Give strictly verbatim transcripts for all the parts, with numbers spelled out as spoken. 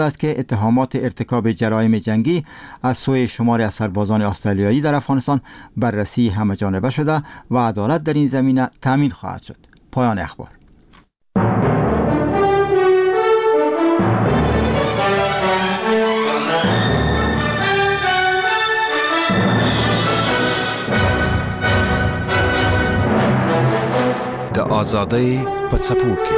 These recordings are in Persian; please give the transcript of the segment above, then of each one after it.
است که اتهامات ارتکاب جرایم جنگی از سوی شماری از سربازان استرالیایی در افغانستان بررسی همه‌جانبه شده و عدالت در این زمینه تامین خواهد شد. پایان اخبار. د آزادۍ په څپو کې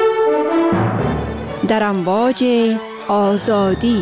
در امواج آزادی.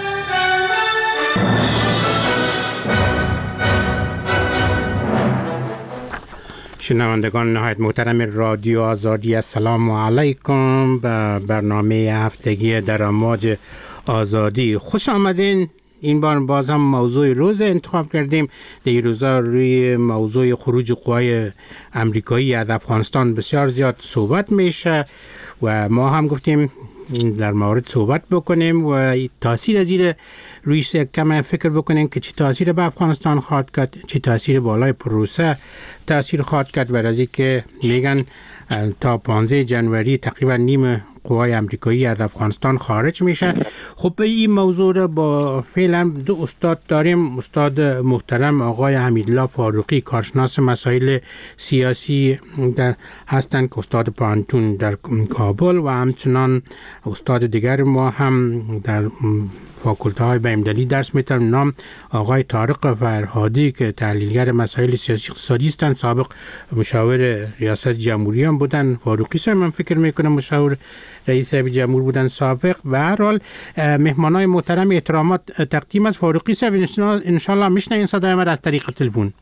شنوندگان نهایت محترم رادیو آزادی، السلام علیکم به برنامه هفتگی در امواج آزادی. خوش آمدین. این بار باز هم موضوع روز انتخاب کردیم. در این روزا روی موضوع خروج قوای امریکایی از افغانستان بسیار زیاد صحبت میشه و ما هم گفتیم در مورد صحبت بکنیم و تاثیر از این روی کم فکر بکنیم که چه تاثیر به افغانستان خواهد کرد، چه تاثیر بالای پروسه تاثیر خواهد کرد. و از این که میگن تا پانزده جنوری تقریبا نیم قوای امریکایی از افغانستان خارج میشه. خب به این موضوع را با فعلا دو استاد داریم. استاد محترم آقای حمیدالله فاروقی، کارشناس مسائل سیاسی هستند که استاد پانتون در کابل و همچنان استاد دیگر ما هم در فاکولته های بین‌المللی درس میتونم. نام آقای طارق فرهادی که تحلیلگر مسائل سیاسی اقتصادی هستند، سابق مشاور ریاست جمهوری هم بودن. فاروقی صاحب من فکر میکنم مشاور رئیس جمهور بودن سابق. به هر حال مهمانای محترم احترامات تقدیم از. فاروقی صاحب ان شاء الله میشنوین صدای من از طریق تلفن؟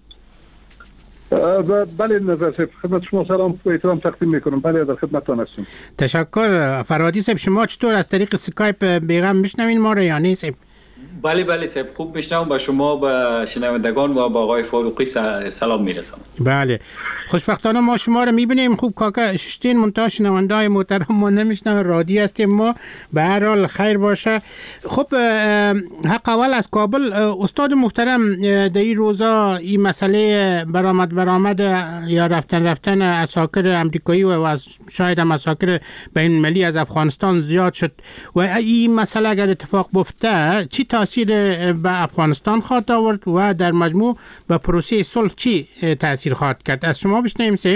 بله نظر صاحب، خدمت شما سلام و احترام تقدیم میکنم. بله در خدمتتان هستم. تشکر. فرهادی صاحب شما چطور از طریق اسکایپ بیغم میشنوین ما رو یا نه صاحب؟ بله بله صاحب خوب میشنوم. با شما با شنوندگان و با آقای فاروقی سلام میرسم. بله خوشبختانه ما شما رو میبینیم خوب کاکا ششتین منتها شنونده های محترم ما نمیشنویم، رادی هستیم ما. به هر حال خیر باشه. خب حق اول از کابل استاد محترم، در این روزا این مسئله برآمد برآمد یا رفتن رفتن عساکر امریکایی و از شاید هم عساکر بین المللی از افغانستان زیاد شد و این مسئله اگر اتفاق بیفته چی تاثیر به افغانستان خواهد آورد و در مجموع به پروسه صلح چی تاثیر خواهد کرد؟ از شما بشنویم سیب.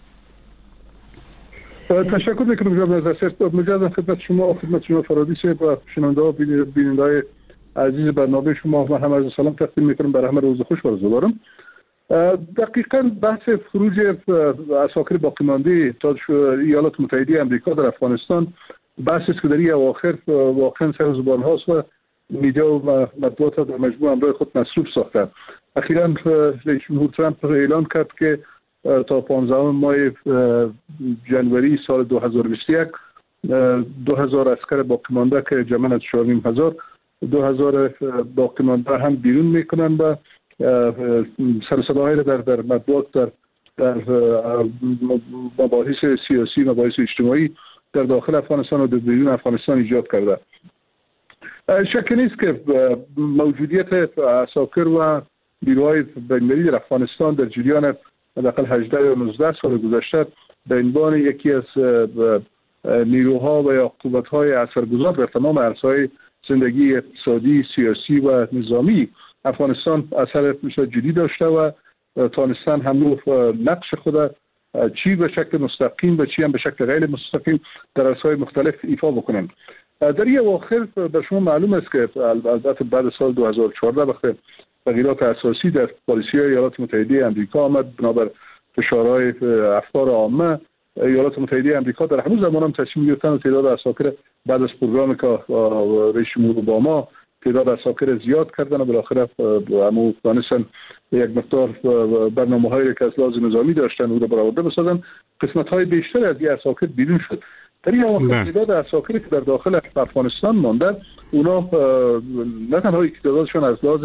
تشکر میکنم جناب نظر صاحب. مجددا خدمت شما و خدمت شما فرهادی صاحب و شنونده و بیننده های عزیز برنامه شما و هم از سلام تقدیم میکنم. برای همه روز خوش آرزو دارم. دقیقاً بحث خروج عساکر باقی مانده تا ایالات متحده آمریکا در افغانستان بحثی است که در این اواخر واقعا سر زبان هاست و میدیا و مطبوعات در مجموع همراه خود مصروف ساخته. اخیراً رئیس جمهور ترامپ اعلان کرد که تا پانزدهم ماه جنوری سال دو هزار و بیست و یک دو هزار اسکر باقی مانده که جمعاً از چهار و نیم هزار دو هزار باقی مانده هم بیرون میکنن و سر صداهایی در در مطبوعات در در مباحث سیاسی مباحث اجتماعی در داخل افغانستان و در بیرون افغانستان ایجاد کرده. شک نیست که موجودیت عساکر و نیروهای بین‌المللی در افغانستان در جریان حداقل هجده یا نوزده سال گذشته به عنوان یکی از نیروها و یا قوت‌های اثرگذار در تمام عرصه‌های زندگی اقتصادی، سیاسی و نظامی افغانستان اثر جدی داشته و تانستن هم نقش خود چی به شکل مستقیم و چی هم به شکل غیر مستقیم در عرصه‌های مختلف ایفا بکنند. در این اواخر به شما معلوم است که البته بعد سال دو هزار و چهارده وقت تغییرات اساسی در پالیسی ایالات متحده آمریکا آمد بنابر فشارهای افکار عامه، ایالات متحده آمریکا در همون زمان هم تصمیم گرفتن و تعداد عساکر بعد از پروگرامی که رئیس جمهور اوباما تعداد عساکر زیاد کردن و بالاخره همون دانستن یک مقدار برنامه‌هایی که از لحاظ نظامی داشتن او را برآورده بسازن. قسمت‌های بیشتر از این عساکر بیرون شد. در این اواخر تعداد عساکری که در داخل افغانستان مانده اونا نه تنها تعدادشون از لحاظ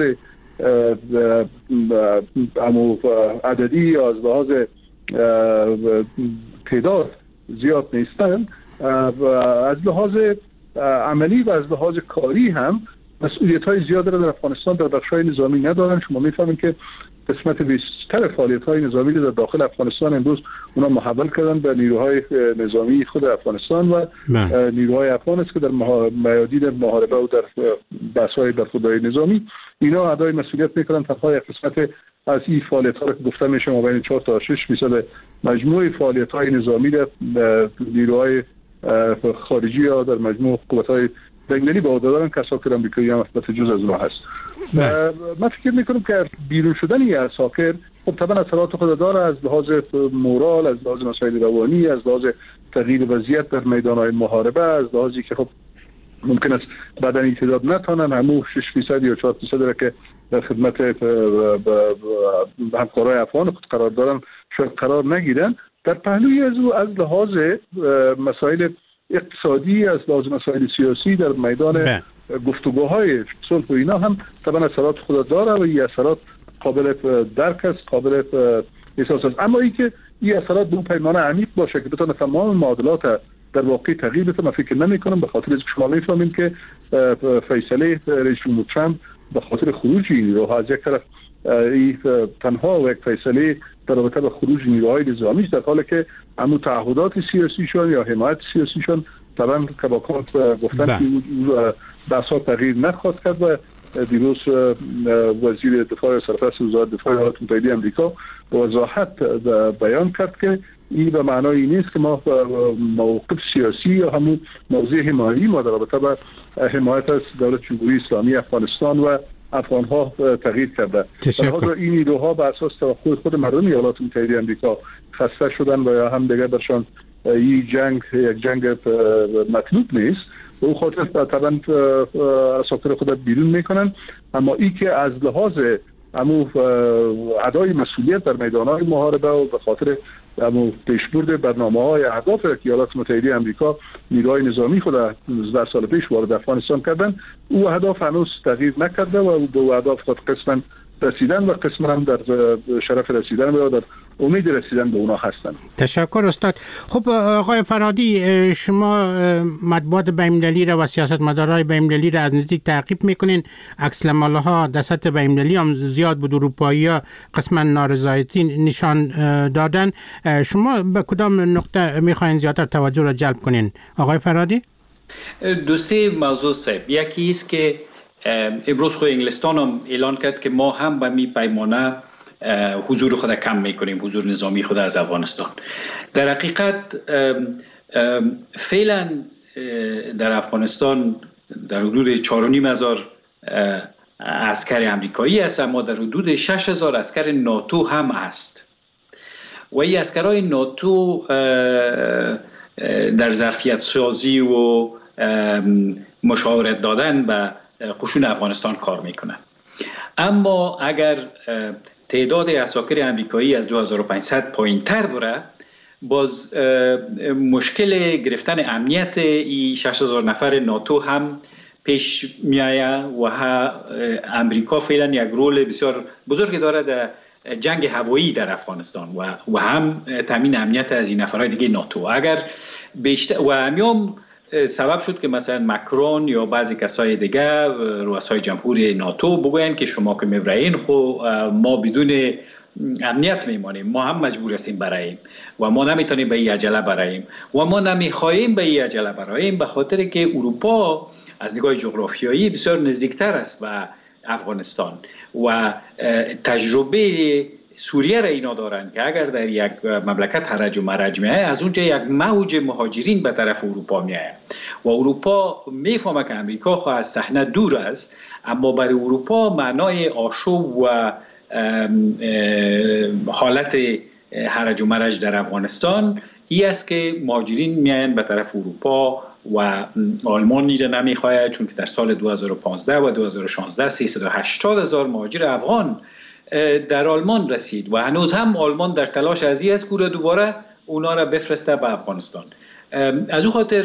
عددی یا از لحاظ تعداد زیاد نیستن، از لحاظ عملی و از لحاظ کاری هم مسئولیت‌های زیاد را در افغانستان در بخش‌های نظامی ندارن. شما می‌فهمید که قسمت بیشتر فعالیت‌های نظامی در داخل افغانستان امروز اونا محول کردن به نیروهای نظامی خود افغانستان و نیروهای افغان است که در میادین محاربه و در بحث‌های برخورداری نظامی اینا ادای مسئولیت میکنن. تنها یک قسمت از این فعالیت‌ها که گفتم میشه ما بین چهار تا شش فیصد مجموع فعالیت‌های نظامی در نیروهای خارجی یا در مجموع قوت‌های بین‌المللی به عهده دارن که اساکر آمریکایی هم البته جزء از اونها هست. من فکر میکنم که بیرون شدن این اساکر خب طبعا اثرات خود داره، از لحاظ مورال، از لحاظ مسائل روانی، از لحاظ تغییر وضعیت در میدان‌های محاربه، از لحاظی که خب ممکن است بعدن این تعداد نتونن همون شش فیصد یا چهار فیصد را که در خدمت همکارای افغان خود قرار دارن شاید قرار نگیرن. در پهلوی از از لحاظ مسائل اقتصادی، از لحاظ مسائل سیاسی در میدان گفتگوهای صلح و اینا هم طبعا اثرات خود داره و این اثرات قابل درک است، قابل احساس است. اما این که این اثرات به پیمانه عمیق باشه که بتونه تمام معادلات در واقع تغییر بده، من فکر نمی کنم، به خاطر اینکه شما میفهمید که فیصله رئیس جمهور ترامپ به خاطر خروج این نیروها از یک طرف این تنها و یک فیصله در رابطه با خروج نیروهای نظامی است، در حالی که همون تعهدات سیاسیشون یا حمایت سیاسیشون طبعا که با گفتن که بحثا تغییر نخواهد کرد. و دیروز وزیر دفاع سرپرست وزارت دفاع ایالات متحده آمریکا به وضاحت بیان کرد که این به معنای نیست که ما موقف سیاسی یا همون موضوع حمایتی ما در رابطه با حمایت از دولت جمهوری اسلامی افغانستان و افغان‌ها تغییر کرده. در حال این نیروها بر اساس توقع خود مردم ایالات متحده آمریکا خسته شدن و یا هم دیگه برشان این جنگ یک جنگ مطلوب نیست و او خاطر طبعا اساکر خود بیرون میکنن. اما این که از لحاظ امو ادای مسئولیت در میدان‌های محاربه و به خاطر امو پیشبرد برنامه‌های اهداف که ایالات متحده آمریکا نیروهای نظامی خود در سال پیش وارد افغانستان کردن، او اهداف هنوز تغییر نکرده و به اهداف خود قسماً رسیدن و قسماً هم در شرف رسیدن و در امید رسیدن به اونا هستن. تشکر استاد. خب آقای فرهادی، شما مطبوعات بین‌المللی را و سیاستمدارای بین‌المللی را از نزدیک تعقیب میکنین. عکس‌العمل‌ها در سطح بین‌المللی هم زیاد بود، اروپایی‌ها قسماً نارضایتی نشان دادن. شما به کدام نقطه میخواین زیادتر توجه را جلب کنین آقای فرهادی؟ دو سه موضوع صاحب. یکی است که امروز خود انگلستان هم اعلان کرد که ما هم به می پیمانه حضور خود کم میکنیم، حضور نظامی خود از افغانستان. در حقیقت فعلا در افغانستان در حدود چهار و نیم هزار عسکر امریکایی است، اما در حدود شش هزار عسکر ناتو هم است و این عسکرهای ناتو در ظرفیت سازی و مشاورت دادن به قشون افغانستان کار میکنن. اما اگر تعداد عساکر امریکایی از دو هزار و پانصد پایین تر بره، باز مشکل گرفتن امنیت این شش هزار نفر ناتو هم پیش میآید و امریکا فعلا یک رول بسیار بزرگی داره در جنگ هوایی در افغانستان و و هم تامین امنیت از این نفرهای دیگه ناتو. اگر بیشتر و همیام سبب شد که مثلا مکرون یا بعضی کسای دیگه رؤسای جمهور ناتو بگوین که شما که میبرین خو ما بدون امنیت میمانیم، ما هم مجبور هستیم براییم و ما نمیتونیم به این عجله براییم و ما نمیخواهیم به این عجله براییم، به خاطر که اروپا از نگاه جغرافیایی بسیار نزدیکتر است به افغانستان و تجربه سوریه را اینا دارن که اگر در یک مملکت هرج و مرج میایه، از اونجا یک موج مهاجرین به طرف اروپا میایه و اروپا میفهمه که امریکا خواه از صحنه دور است، اما برای اروپا معنای آشوب و حالت هرج و مرج در افغانستان این است که مهاجرین میایند به طرف اروپا و آلمان را نمیخواهد، چون که در سال دو هزار و پانزده و دو هزار و شانزده سیصد و هشتاد هزار مهاجر افغان در آلمان رسید و هنوز هم آلمان در تلاش از این است که دوباره اونا را بفرسته به افغانستان. از اون خاطر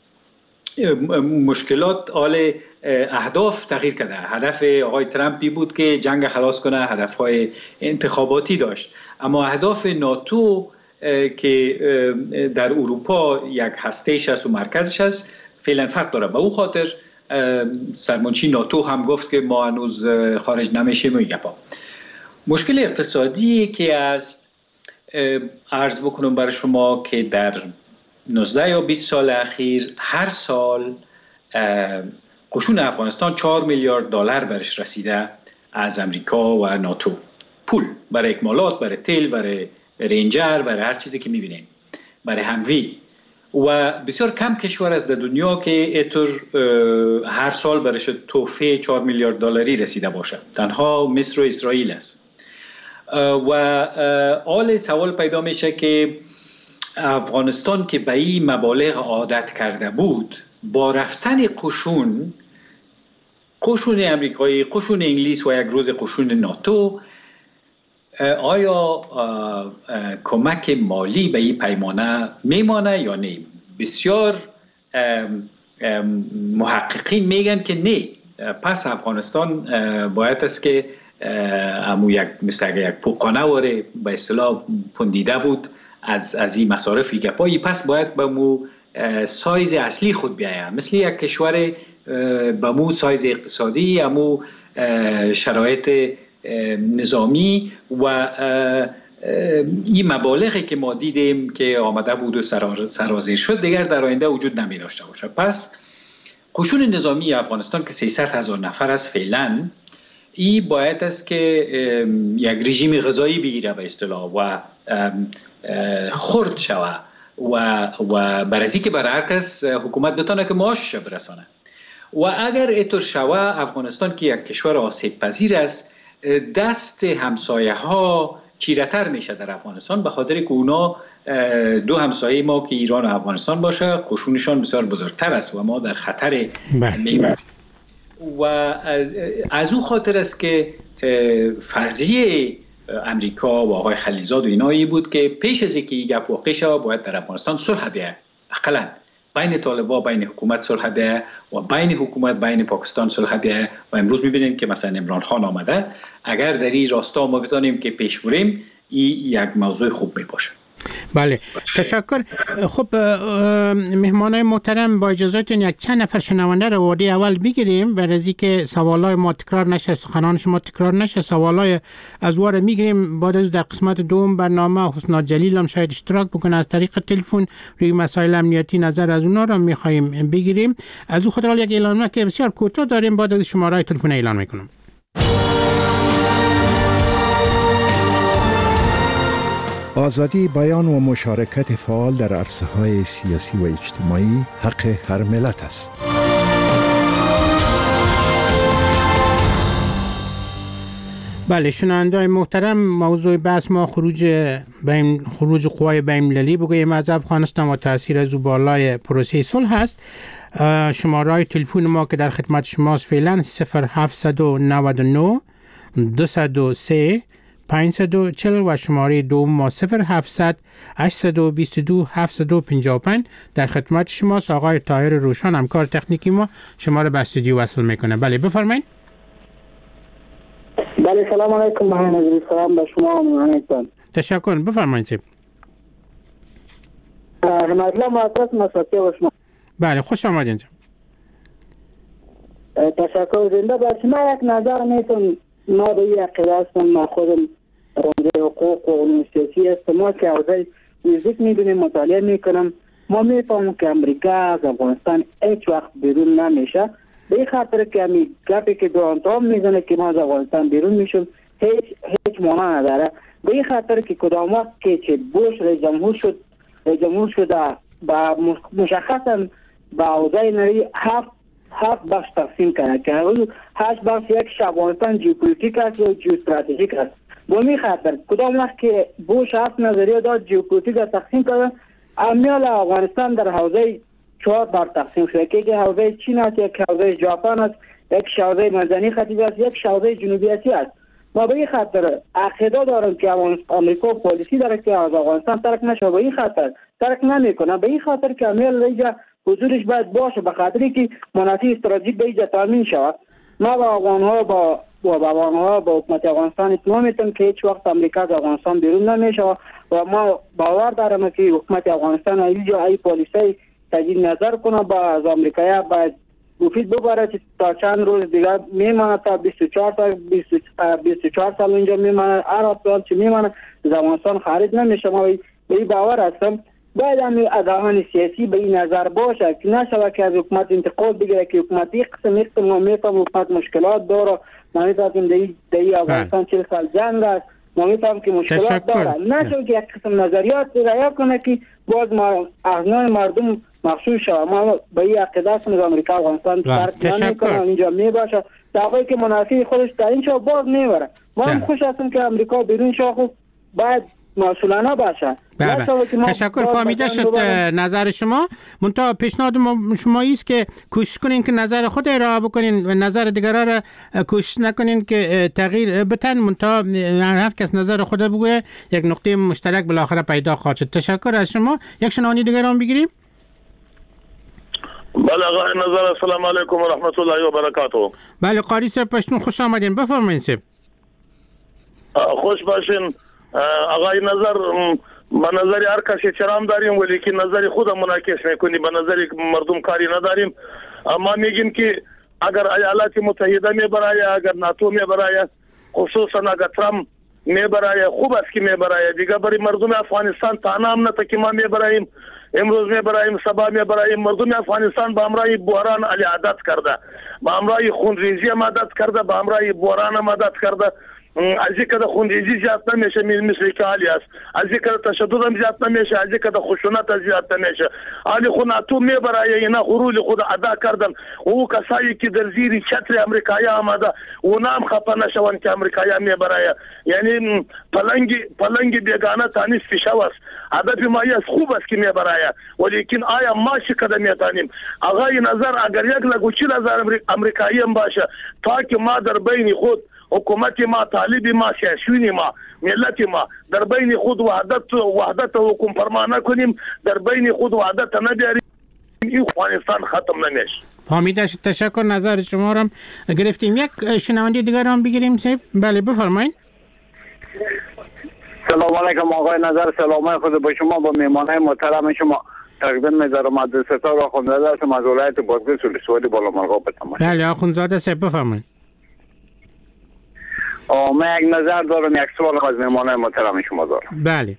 مشکلات آل اهداف تغییر کرده. هدف آقای ترامپی بود که جنگ خلاص کنه، هدفهای انتخاباتی داشت، اما اهداف ناتو که در اروپا یک هسته‌اش است و مرکزش است فعلا فرق داره. به اون خاطر سرمنشی ناتو هم گفت که ما هنوز خارج نمیشیم و گپا. مشکل اقتصادی که است عرض بکنم برای شما که در نوزده یا بیست سال اخیر هر سال قشون افغانستان چهار میلیارد دلار برش رسیده از امریکا و ناتو، پول برای اکمالات، برای تیل، برای رنجر، برای هر چیزی که میبینیم، برای هموی. و بسیار کم کشور از در دنیا که اینطور هر سال برش تحفه چهار میلیارد دلاری رسیده باشه. تنها مصر و اسرائیل است. و آل سوال پیدا میشه که افغانستان که به این مبالغ عادت کرده بود، با رفتن قشون قشون امریکایی، قشون انگلیس و یک روز قشون ناتو، آیا کمک مالی به این پیمانه میمانه یا نه؟ بسیار محققین میگن که نه. پس افغانستان باید است که امو یک مثل یک پوکانه واره به اصطلاح پندیده بود از از این مصارف گپایی، پس باید به مو سایز اصلی خود بیایه، مثل یک کشور به مو سایز اقتصادی، امو شرایط نظامی و این مبالغی که ما دیدیم که آمده بود و سرازیر شد دیگر در آینده وجود نمی داشته باشه. پس قشون نظامی افغانستان که سیصد هزار نفر است فعلا، این باید است که یک رژیم غذایی بگیره به اصطلاح و خرد شوه و و برازی که برای هر کس حکومت بتونه که معاشش برسانه. و اگر اینطور شوه، افغانستان که یک کشور آسیب پذیر است، دست همسایه ها چیره‌تر میشه در افغانستان، به خاطر که اونا دو همسایه ما که ایران و افغانستان باشه، قشونشان بسیار بزرگتر است و ما در خطر میمونیم. و از اون خاطر است که فرضیه امریکا و آقای خلیزاد و اینایی بود که پیش از اینکه این گپ واقع شود باید در افغانستان صلح بیاید، اقلا بین طالبان بین حکومت صلح بیاید و بین حکومت بین پاکستان صلح بیاید. و امروز می‌بینیم که مثلا عمران خان آمده، اگر در این راستا ما بتونیم که پیش بریم، این یک موضوع خوب میباشه. بله، تشکر. خب مهمانای محترم، با اجازهتون یک چند نفر شنونده رو وارد اول بگیریم برای اینکه سوالای ما تکرار نشه، سخنان شما تکرار نشه. سوالای از واره میگیریم، بعد از در قسمت دوم برنامه حسنا جلیل هم شاید اشتراک بکنه از طریق تلفن، روی مسائل امنیتی نظر از اونا رو میخوایم بگیریم. از او خاطر یک اعلان که بسیار کوتاه داریم، بعد از شماره تلفن اعلان میکنم. آزادی بیان و مشارکت فعال در عرصه‌های سیاسی و اجتماعی حق هر ملت است. بله شنونده‌های محترم، موضوع بحث ما خروج بین خروج قوای بین‌المللی بگوییم از افغانستان و تاثیر از بالای پروسه صلح است. شماره تلفن ما که در خدمت شماست فعلا صفر هفت نه نه دو صفر سه پانصد و چهل و شماره دوم ما صفر هفتصد هشتصد و بیست و دو هفتصد و پنجاه و پنج. در خدمت شماست. آقای طاهر روشن همکار تکنیکی ما شما رو به استودیو وصل میکنه. بله بفرمایید. بله سلام علیکم. محمد سلام به شما محمد. تشکر. بفرمایید سید. حمدالله محترم مساطی و شما. بله خوش آمدین. تشکر. زنده باشید. ما یک نظر میتون ما به یک عقیده هستم، ما خودم رانده حقوق و علوم سیاسی هستم، ما که اوضاع نزدیک میدونیم، مطالعه میکنم، ما میفهمم که امریکا از افغانستان هیچ وقت بیرون نمیشه. به این خاطر که همی گپی که دوران تام میزنه که ما از افغانستان بیرون میشم هیچ هیچ معنا نداره. به این خاطر که کدام وقت که چه بوش رئیس جمهور شد رئیس جمهور شده با مشخصا با اوضاع نری هفت هفت بخش تقسیم کنه که هشت بخش یک افغانستان ژئوپلیتیک است و ژئواستراتژیک است. به این خاطر کدام وقت که بوش هفت نظریه داد ژئوپلیتیک را تقسیم کنه، امیال افغانستان در حوزه چهار بار تقسیم شده که یک حوزه چین است، یک حوزه ژاپن است، یک حوزه منځنی ختیځ است، یک حوزه جنوبی آسیا است. ما به این خاطر عقیده دارم که آمریکا پالیسی داره که از افغانستان ترک نشه، به این خاطر ترک نمیکنه. به این خاطر که امیال اینجا حضورش باید باشه، به خاطری که منافع استراتژیک به اینجا تامین شود. ما با افغان‌ها با و با افغان‌ها با حکومت افغانستان اطمینان میتونم که هیچ وقت امریکا از افغانستان بیرون نمیشه و ما باور دارم که حکومت افغانستان اینجا ای پالیسی تجدید نظر کنه با از امریکا باید مفید ببره که تا چند روز دیگه میمانه، تا بیست و چهار تا بیست و چهار سال اینجا میمانه. هر سال که میمانه از افغانستان خارج نمیشه. ما به این باور هستم باید هم ادعاان سیاسی به این نظر باشه که نشوه که از حکومت انتقاد بگیره که حکومت یک قسم یک قسم ما میفهم حکومت مشکلات داره، ما میفهمیم در این افغانستان چهل سال جنگ است، ما میفهمیم که مشکلات داره. نشوه که یک قسم نظریات رعایت کنه که باز ما اغنای مردم مخصوص شود. ما به این عقیده هستیم که امریکا افغانستان فرق نمیکنه، اینجا میباشه دعوایی که منافع خودش در این شو باز میبره. ما هم خوش هستیم که امریکا بیرون شو باید مسئولانه باشه. تشکر، فهمیده شد نظر شما. منتها پیشنهاد شما است که کوشش کنین که نظر خود ارائه بکنین و نظر دیگران را کوشش نکنین که تغییر بتن. منتها هر کس نظر خود بگویه، یک نقطه مشترک بالاخره پیدا خواهد شد. تشکر از شما. یک شنونده دیگر هم بگیریم. بله آقای نظر، السلام علیکم و رحمت الله و برکاته. بله قاری صاحب پشتون خوش آمدین، بفرمایید صاحب. خوش باشین آقای نظر. به نظر هر کسی احترام داریم ولی که نظر خود منعکس میکنیم، به نظر مردم کاری نداریم. ما میگیم که اگر ایالات متحده میبرایه، اگر ناتو میبرایه، خصوصا اگر ترامپ میبرایه، خوب است که میبرایه دیگه. برای مردم افغانستان تنها هم نه که ما میبراییم، امروز میبراییم، سبا میبراییم. مردم افغانستان به همراه بحران علی عادت کرده، به همراه خونریزی مدد کرده، به همراه بحران مدد کرده. از این که خونریزی زیاد نمیشه مثل که حالی است، از این که تشدد هم زیاد نمیشه، از این که خشونت زیاد نمیشه. حالی خود ناتو میبرایه اینا غرور خود ادا کردن. او کسایی که در زیر چتر امریکایی آمده اونا هم خفه نشون که امریکایی میبرایه. یعنی پلنگ پلنگ بیگانه تانیس پیشو است. هدف ما است خوب است که میبرایه، ولیکن آیا ما چه قدم میتانیم؟ آقای نظر اگر یک لگوچی نظر امریکایی هم باشه تا که ما در بین خود حکومت ما، طالب ما، سیاسیون ما، ملت ما در بین خود وحدت وحدت حکم فرما نکنیم، در بین خود وحدت نبیاریم، این افغانستان ختم نمیشه. فهمیده شد. تشکر، نظر شما را گرفتیم. یک شنونده دیگر هم بگیریم صاحب. بله بفرمایید. سلام علیکم آقای نظر، سلام خود با شما، با میهمانای محترم شما تقدیم می‌ذارم. عبدالستار آخوندزاده هستم از ولایت بادغیس ولسوالی بالامرغاب بتماش. بله آخوندزاده صاحب بفرمایید. من یک نظر دارم، یک سوال از میهمانای محترم شما دارم. بله.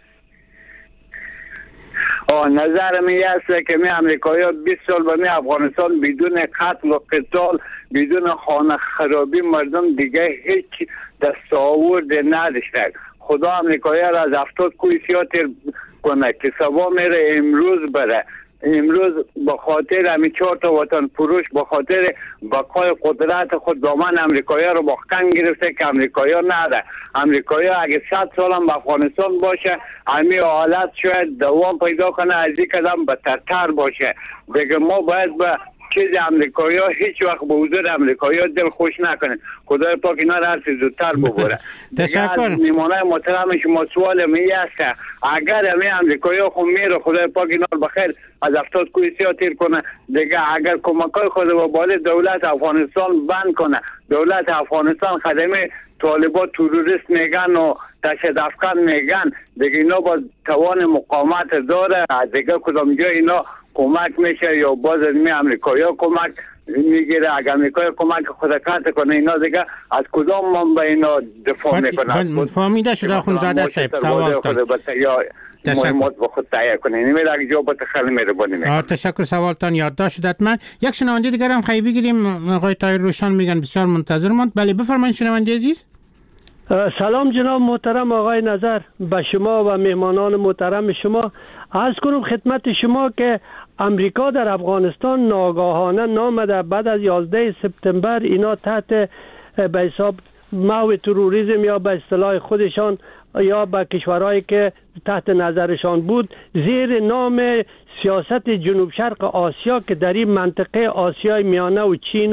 آه نظر من است که می امریکایی بیست سال به می افغانستان بدون قتل و قتال، بدون خانه خرابی مردم دیگه هیچ دستاورد نداشتن. خدا امریکایی را از هفتاد کوی سیاه تیر کنه که سبا میره امروز بره. امروز به خاطر همین چهار تا وطن فروش، به خاطر بقای قدرت خود دامن امریکایی رو با خنگ گرفته که امریکایی نده. امریکایی اگه صد سال هم به افغانستان باشه همین حالت شاید دوام پیدا کنه، از این قدم بدتر باشه. دیگه ما باید به چیز امریکایی ها هیچ وقت به حضور امریکایی ها دل خوش نکنه. خدای پاک اینا را هرچی زودتر ببره. تشکر. میمانای محترم شما سوال می است اگر همه امریکایی ها خود میره خدای پاک اینا رو بخیر از هفتاد کوی سیاه تیر کنه دیگه، اگر کمکای خود با بالا دولت افغانستان بند کنه، دولت افغانستان خدمه طالبان تروریست میگن و دهشت افکن میگن دیگه، اینا با توان مقاومت داره. دیگه کدام جا اینا کمک میشه یا باز از می امریکایی ها کمک میگیره؟ اگر امریکایی کمک خود کارت کنه اینا دیگه از کدام من به اینا دفاع میکنه؟ فهمیده شده آخوندزاده صاحب سوالتان. مهمات با خود تایید کنه. نمیده اگه جواب خیلی مهربانی میکنه. تشکر، سوالتان یادداشت شد. حتما یک شنونده دیگر هم خیلی بگیریم. آقای طاهر روشن میگن بسیار منتظر ماند. بله بفرمایید شنونده عزیز. سلام جناب محترم آقای نظر، به شما و مهمانان محترم شما عرض کنم خدمت شما که امریکا در افغانستان ناگاهانه نامده بعد از یازده سپتامبر اینا تحت به حساب محو تروریسم یا به اصطلاح خودشان یا به کشورهایی که تحت نظرشان بود زیر نام سیاست جنوب شرق آسیا که در این منطقه آسیای میانه و چین و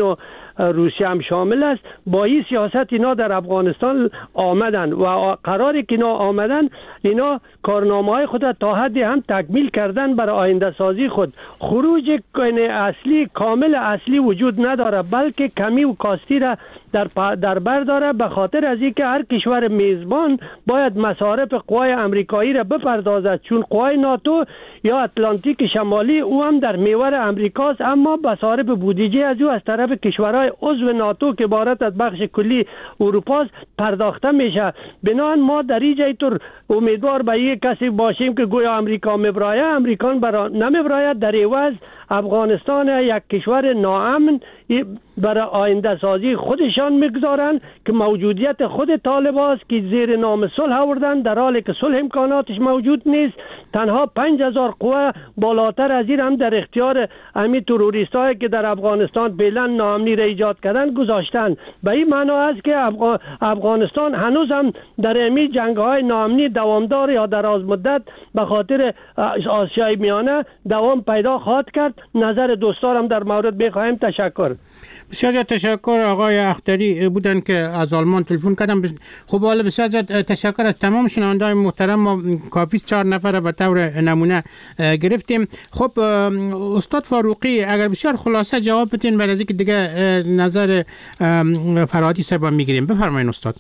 روسیه هم شامل است. با این سیاست اینا در افغانستان آمدن و قراری که اینا آمدن اینا کارنامه های خود تا حدی هم تکمیل کردن برای آینده سازی خود. خروج اصلی کامل اصلی وجود نداره، بلکه کمی و کاستی را در در بر داره، به خاطر از اینکه هر کشور میزبان باید مصارف قوای امریکایی را بپردازد، چون قوای ناتو یا اتلانتیک شمالی او هم در محور امریکاست، اما مصارف بودجه از او از طرف کشورهای عضو ناتو که عبارت از بخش کلی اروپا پرداخته میشه. بنابراین ما در این جای طور امیدوار به یک کسی باشیم که گویا امریکا میبرایه، امریکان برای نمیبراید، در عوض افغانستان یک کشور ناامن برای آینده سازی خودشان میگذارن که موجودیت خود طالبان است که زیر نام صلح آوردن، در حالی که صلح امکاناتش موجود نیست. تنها پنج هزار قوه بالاتر از این هم در اختیار امی تروریست هایی که در افغانستان فعلا ناامنی را ایجاد کردن گذاشتن. به این معنا است که افغان... افغانستان هنوز هم در امی جنگ های ناامنی دوامدار یا دراز مدت به خاطر آسیای میانه دوام پیدا خواهد کرد. نظر دوستانم در مورد میخواهیم. تشکر. بسیار زیاد تشکر. آقای اختری بودن که از آلمان تلفن کردم. خب حالا بسیار زیاد تشکر از تمام شنونده‌های محترم. ما کافی چهار نفر به طور نمونه گرفتیم. خب استاد فاروقی اگر بسیار خلاصه جواب بدین برای اینکه دیگه نظر فرهادی صاحب میگیریم. بفرمایید استاد.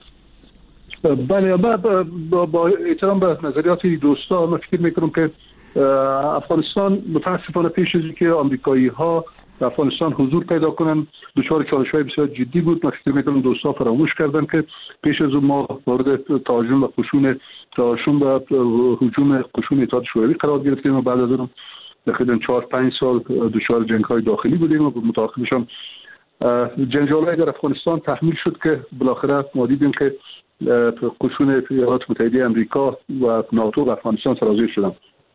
بله، با, با احترام به نظریات دوستان من فکر میکنم که افغانستان متاسفانه پیش از اینکه آمریکایی ها در افغانستان حضور پیدا کنن دچار چالش‌های بسیار جدی بود. من فکر می‌کنم دوستان فراموش کردن که پیش از اون ما مورد تهاجم و قشون تهاجم و هجوم قشون اتحاد شوروی قرار گرفتیم و بعد از اون تقریباً چهار پنج سال دچار جنگ‌های داخلی بودیم و متعاقبش هم جنجال‌های در افغانستان تحمیل شد که بالاخره ما دیدیم که قشون ایالات متحده آمریکا و ناتو و افغانستان سرازیر شدن.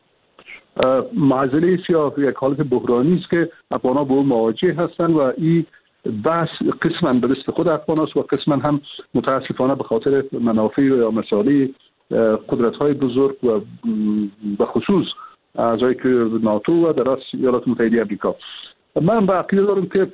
معضله است یا یک حالت بحرانی است که افغان‌ها با اون مواجه هستند و این بحث قسماً به دست خود افغان است و قسماً هم متاسفانه به خاطر منافع یا مصالح قدرت‌های بزرگ و به خصوص اعضای ناتو و در راست ایالات متحده آمریکا. من به عقیده دارم که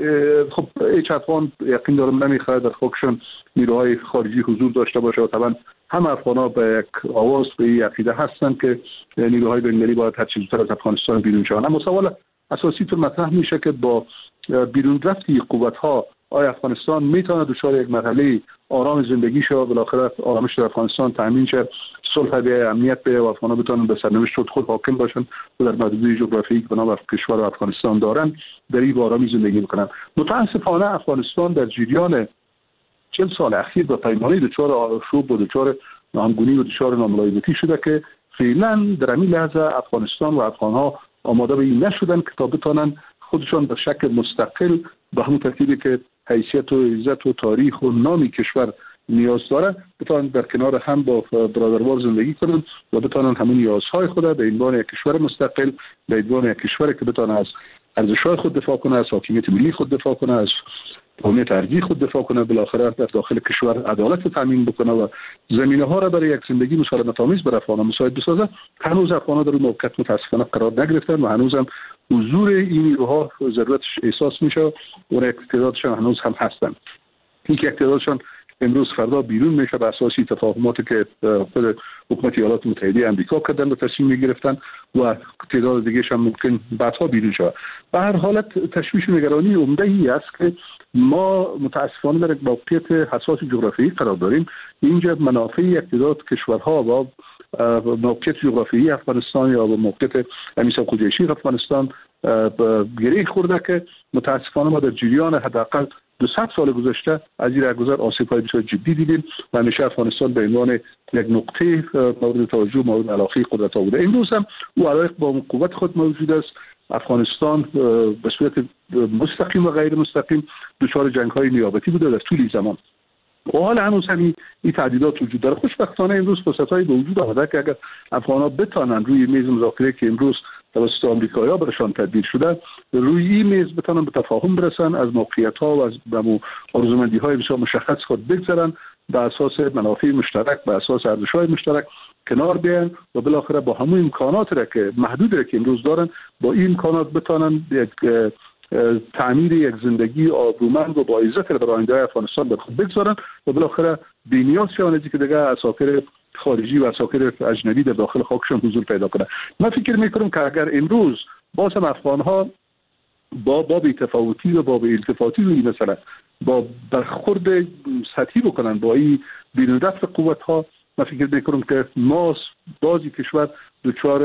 خب هیچ افغان یقین دارم نمیخواد در خاکشان نیروهای خارجی حضور داشته باشه و طبعا هم افغان‌ها به یک آواز به این عقیده هستند که نیروهای بین‌المللی باید هر چه زودتر از افغانستان بیرون شوند. اما سوال اساسی تو مطرح میشه که با بیرون رفتی قوت‌ها آیا افغانستان میتونه دچار یک مرحله آرام زندگی شه و بالاخره آرامش در افغانستان تامین شه، صلح به امنیت به و افغان‌ها بتونن به سرنوشت خود حاکم باشن و در محدوده جغرافیایی که بنا بر کشور افغانستان دارن در این آرامی زندگی میکنن. متاسفانه افغانستان در جریان چند سال اخیر با پیمانه دچار آشوب و دچار ناهمگونی و دچار ناملایمتی شده که فعلا در این لحظه افغانستان و افغان‌ها آماده به این نشدن که تا بتونن خودشان به شکل مستقل به همون ترتیبی که حیثیت و عزت و تاریخ و نام کشور نیاز داره بتونن در کنار هم با برادروار زندگی کنن و بتونن همون نیازهای خود به عنوان یک کشور مستقل به عنوان یک کشوری که بتونه از ارزش‌های خود دفاع کنه، از حاکمیت ملی خود دفاع کنه، از قومیت ارضی خود دفاع کنه، بالاخره در داخل کشور عدالت تامین بکنه و زمینه‌ها را برای یک زندگی مسالمت‌آمیز برای افغان‌ها مساعد بسازه. هنوز افغان‌ها در اون موقعیت متأسفانه قرار نگرفتن و هنوز هم حضور این نیروها ضرورتش احساس میشه و اون تعدادشان هنوز هم هستن. این که تعدادشان امروز فردا بیرون میشه به اساس تفاهماتی که خود حکومت ایالات متحده آمریکا کردن و تصمیم میگرفتن و تعداد دیگه هم ممکن بعدها بیرون شه. به هر حالت تشویش و نگرانی عمده ای است که ما متاسفانه در یک موقعیت حساس جغرافیایی قرار داریم. اینجا منافع یک تعداد کشورها با موقعیت جغرافیایی افغانستان یا با موقعیت امیسا قدیشی افغانستان گره خورده که متاسفانه ما در جریان حداقل دویست سال گذشته از این رهگذر آسیب‌های بسیار جدی دیدیم و همیشه افغانستان به عنوان یک نقطه مورد توجه مورد علاقه قدرت‌ها بوده. امروز هم او علایق با قوت خود موجود است. افغانستان به صورت مستقیم و غیر مستقیم دچار جنگ‌های نیابتی بوده در طول زمان و حال هنوز هم این تعدیلات وجود داره. خوشبختانه امروز فرصت‌هایی به وجود آمده که اگر افغان‌ها بتوانند روی میز مذاکره که امروز توسط آمریکایی‌ها برشان تدبیر شده روی این میز بتوانند به تفاهم برسن، از موقعیت‌ها و از آرزومندی‌های بسیار مشخص خود بگذرن، به اساس منافع مشترک، به اساس ارزش‌های مشترک کنار بیان و بالاخره با همون امکانات را که محدود را که امروز دارن با این امکانات بتوانند یک تعمیر یک زندگی آبرومند و با عزت در آینده افغانستان بر خود بگذارن و بالاخره بی‌نیاز شوند از اینکه دیگه اساکر خارجی و اساکر اجنبی در داخل خاکشان حضور پیدا کنه. من فکر میکنم که اگر امروز باز هم افغان‌ها با با بی‌تفاوتی و با بی‌التفاتی روی مثلا با برخورد سطحی بکنن با این بیرون رفت قوت‌ها، من فکر میکنم که ما بازی کشور دچار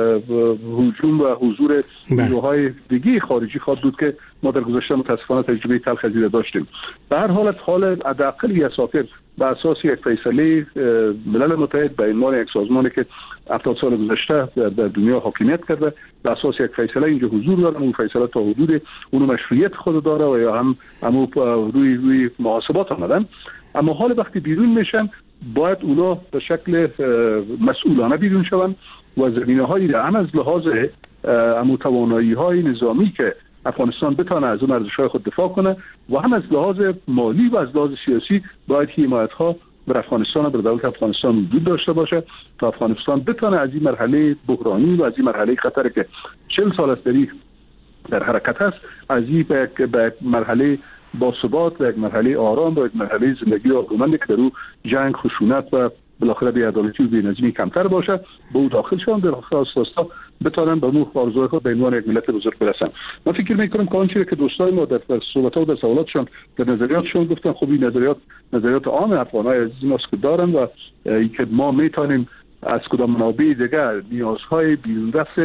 هجوم و حضور نیروهای دیگه خارجی خواهد بود که ما در گذشته متاسفانه تجربه تلخ از این داشتیم. به هر حالت حال حداقل اساکر به اساس یک فیصله ملل متحد به عنوان یک سازمانی که هفتاد سال گذشته در دنیا حاکمیت کرده، به اساس یک فیصله اینجا حضور داره. اون فیصله تا حدود اون مشروعیت خود داره و یا هم هم روی روی محاسبات آمدن، اما حال وقتی بیرون میشن باید اونا به شکل مسئولانه بیرون شون و زمینه‌هایی را هم از لحاظ امو توانایی‌های نظامی که افغانستان بتونه از اون ارزش‌های خود دفاع کنه و هم از لحاظ مالی و از لحاظ سیاسی باید حمایت‌ها بر افغانستان و بر دولت افغانستان وجود داشته باشه تا افغانستان بتونه از این مرحله بحرانی و از این مرحله خطری که چهل سال است در حرکت است از این به مرحله با ثبات و یک مرحله آرام و یک مرحله زندگی آبرومندی که در او جنگ، خشونت و بالاخره بی‌عدالتی و بی‌نظمی کمتر باشه به او داخل شدن در اساسا بتونن به نوع آرزوهای خود به عنوان یک ملت بزرگ برسن. من فکر میکنم که آنچه که دوستای ما در صحبت‌ها و در سوالاتشون در نظریاتشون گفتن خب این نظریات نظریات عام افغان‌های عزیز ماست که دارن و اینکه ما میتونیم از کدام منابع دیگر نیازهای بیرون رفت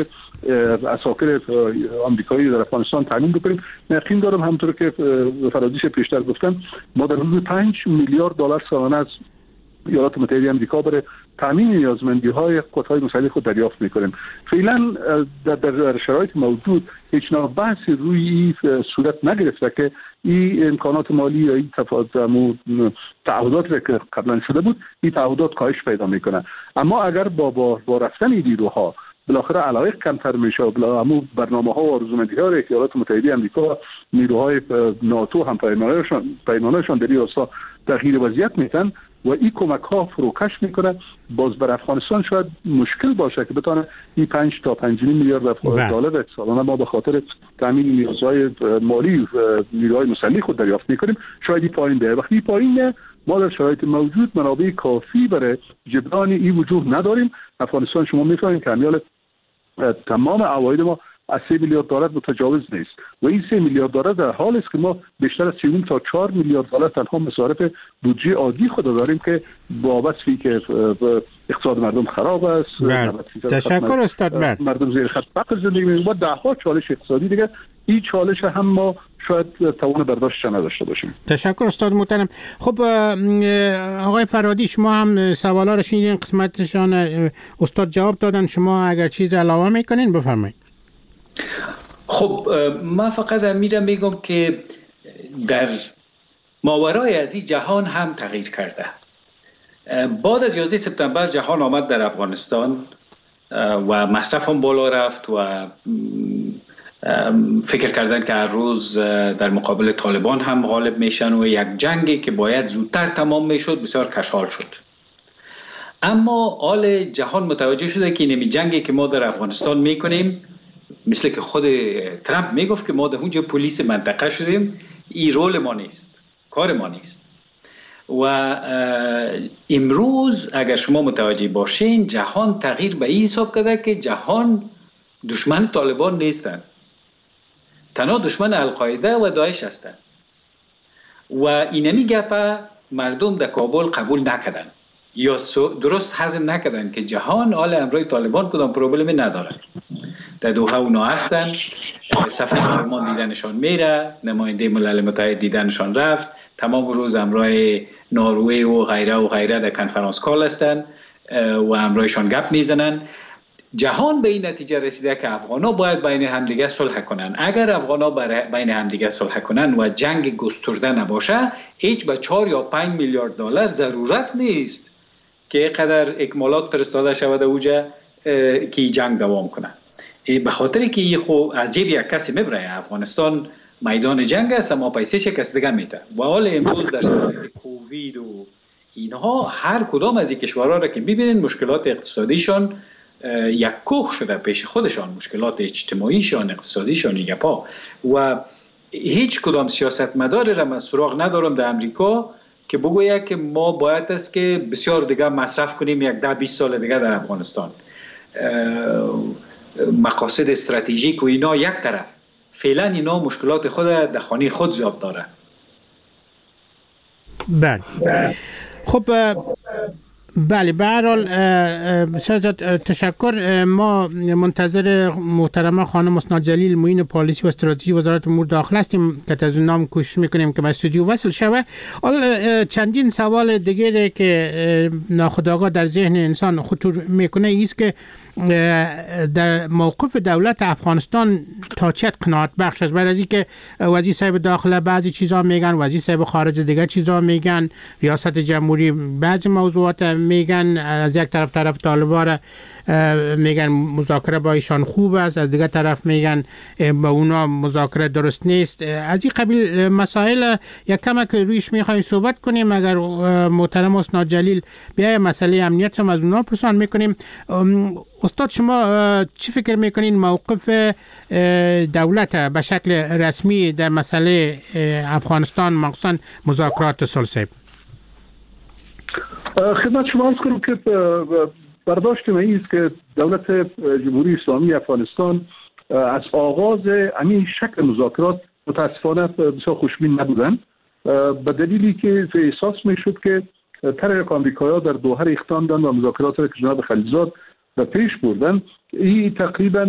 اساکر آمریکایی در افغانستان تامین بکنیم. یقین دارم همونطور که فرادیش پیشتر گفتم ما در حدود پنج میلیارد دلار سالانه از ایالات متحده آمریکا برای تامین نیازمندی‌های قوت‌های مسلح خود دریافت می‌کنیم. فعلا در, در شرایط موجود هیچ نوع بحثی روی این صورت نگرفته که این امکانات مالی یا این تعهدات که قبلا شده بود این تعهدات کاهش پیدا میکنه. اما اگر با با, با رفتن این نیروها بالاخره علایق کمتر میشه و بالاخره برنامه‌ها و آرزومندی‌ها را که ایالات متحده آمریکا نیروهای ناتو هم پیمانشان پیمانشان در این راستا تغییر وضعیت میتن و این کمک ها فروکش میکنه، باز بر افغانستان شاید مشکل باشه که بتونه این پنج تا پنج میلیارد دلار سالانه ما به خاطر تامین نیازهای مالی و نیروهای مسلح خود دریافت میکنیم شاید این پایین بیاد. وقتی پایین ما در شرایط موجود منابع کافی برای جبران این وجود نداریم. افغانستان شما میفهمید که امیال تمام عواید ما از سه میلیارد دلار متجاوز نیست و این سه میلیارد دلار در حال است که ما بیشتر از سه تا چهار میلیارد دلار تنها مصارف بودجه عادی خود داریم که با وصفی که اقتصاد مردم خراب است. تشکر استاد بر مردم زیر خط فقر زندگی می‌کنند. ده ها چالش اقتصادی دیگه این چالش هم ما شاید توان برداشتش نداشته باشیم. تشکر استاد محترم. خب آقای فرادی شما هم سوالا رو شنیدین، قسمتشان استاد جواب دادن، شما اگر چیز علاوه میکنین بفرمایید. خب من فقط میرم میگم که در ماورای از این جهان هم تغییر کرده. بعد از یازده سپتامبر جهان آمد در افغانستان و مصرف هم بالا رفت و فکر کردن که هر روز در مقابل طالبان هم غالب میشن و یک جنگی که باید زودتر تمام میشد بسیار کشال شد. اما آل جهان متوجه شده که این جنگی که ما در افغانستان میکنیم مثل که خود ترامپ میگفت که ما در اونجا پلیس منطقه شدیم، این رول ما نیست، کار ما نیست. و امروز اگر شما متوجه باشین جهان تغییر به این حساب کرده که جهان دشمن طالبان نیستن، تنها دشمن القاعده و داعش هستند و اینمی گپه مردم در کابل قبول نکردن یا درست هضم نکردن که جهان حال امروی طالبان کدام پروبلمی نداره. در دوحه اونا هستن، سفیر آلمان دیدنشان میره، نماینده ملل متحد دیدنشان رفت، تمام روز امروی نروژ و غیره و غیره در کنفرانس کال هستن و امرویشان گپ میزنن. جهان به این نتیجه رسیده که افغانا باید بین همدیگه صلح کنن. اگر افغانا بین همدیگه صلح کنن و جنگ گسترده نباشه هیچ به چهار یا پنج میلیارد دلار ضرورت نیست که قدر اکمالات فرستاده شود اوجا که جنگ دوام کنه. به خاطر که این خو از جیب یک کسی میبره، افغانستان میدان جنگ است اما پیسه چه کس دیگه میده و حال امروز در شرایط کووید و اینها هر کدام از این کشورها را که میبینین مشکلات اقتصادیشان یک کوه شده پیش خودشان، مشکلات اجتماعیشان، اقتصادیشان یپا، و هیچ کدام سیاستمداری را من سراغ ندارم در امریکا که بگوید که ما باید است که بسیار دیگه مصرف کنیم یک ده بیست سال دیگه در افغانستان. مقاصد استراتژیک و اینا یک طرف، فعلا اینا مشکلات خود در خانه خود زیاد داره. بله. خب بله، به هر حال تشکر. ما منتظر محترمه خانم اسناد جلیل، معین پالیسی و استراتژی وزارت امور داخله هستیم که از اون نام کوشش میکنیم که به استودیو وصل شوه. حالا چندین سوال دیگه که ناخودآگاه در ذهن انسان خطور میکنه ایست که در موقف دولت افغانستان تا چه قناعت بخش است؟ برای اینکه وزیر صاحب داخله بعضی چیزا میگن، وزیر صاحب خارجه دیگه چیزا میگن، ریاست جمهوری بعضی موضوعات میگن، از یک طرف طرف طالبان میگن مذاکره با ایشان خوب است، از دیگه طرف میگن با اونا مذاکره درست نیست. از این قبیل مسائل یک کم که رویش میخوایم صحبت کنیم. اگر محترم اسناد جلیل بیای مسئله امنیت هم از اونا پرسان میکنیم. استاد شما چی فکر میکنین موقف دولت به شکل رسمی در مسئله افغانستان، مخصوصا مذاکرات صلح؟ خدمت شما عرض کنم که برداشت من است که دولت جمهوری اسلامی افغانستان از آغاز همین شکل مذاکرات متاسفانه بسیار خوشبین نبودند، به دلیلی که احساس میشد که طرح آمریکایی‌ها در دوحه ریختان دادند و مذاکرات را که جناب خلیلزاد به پیش بردن، این تقریبا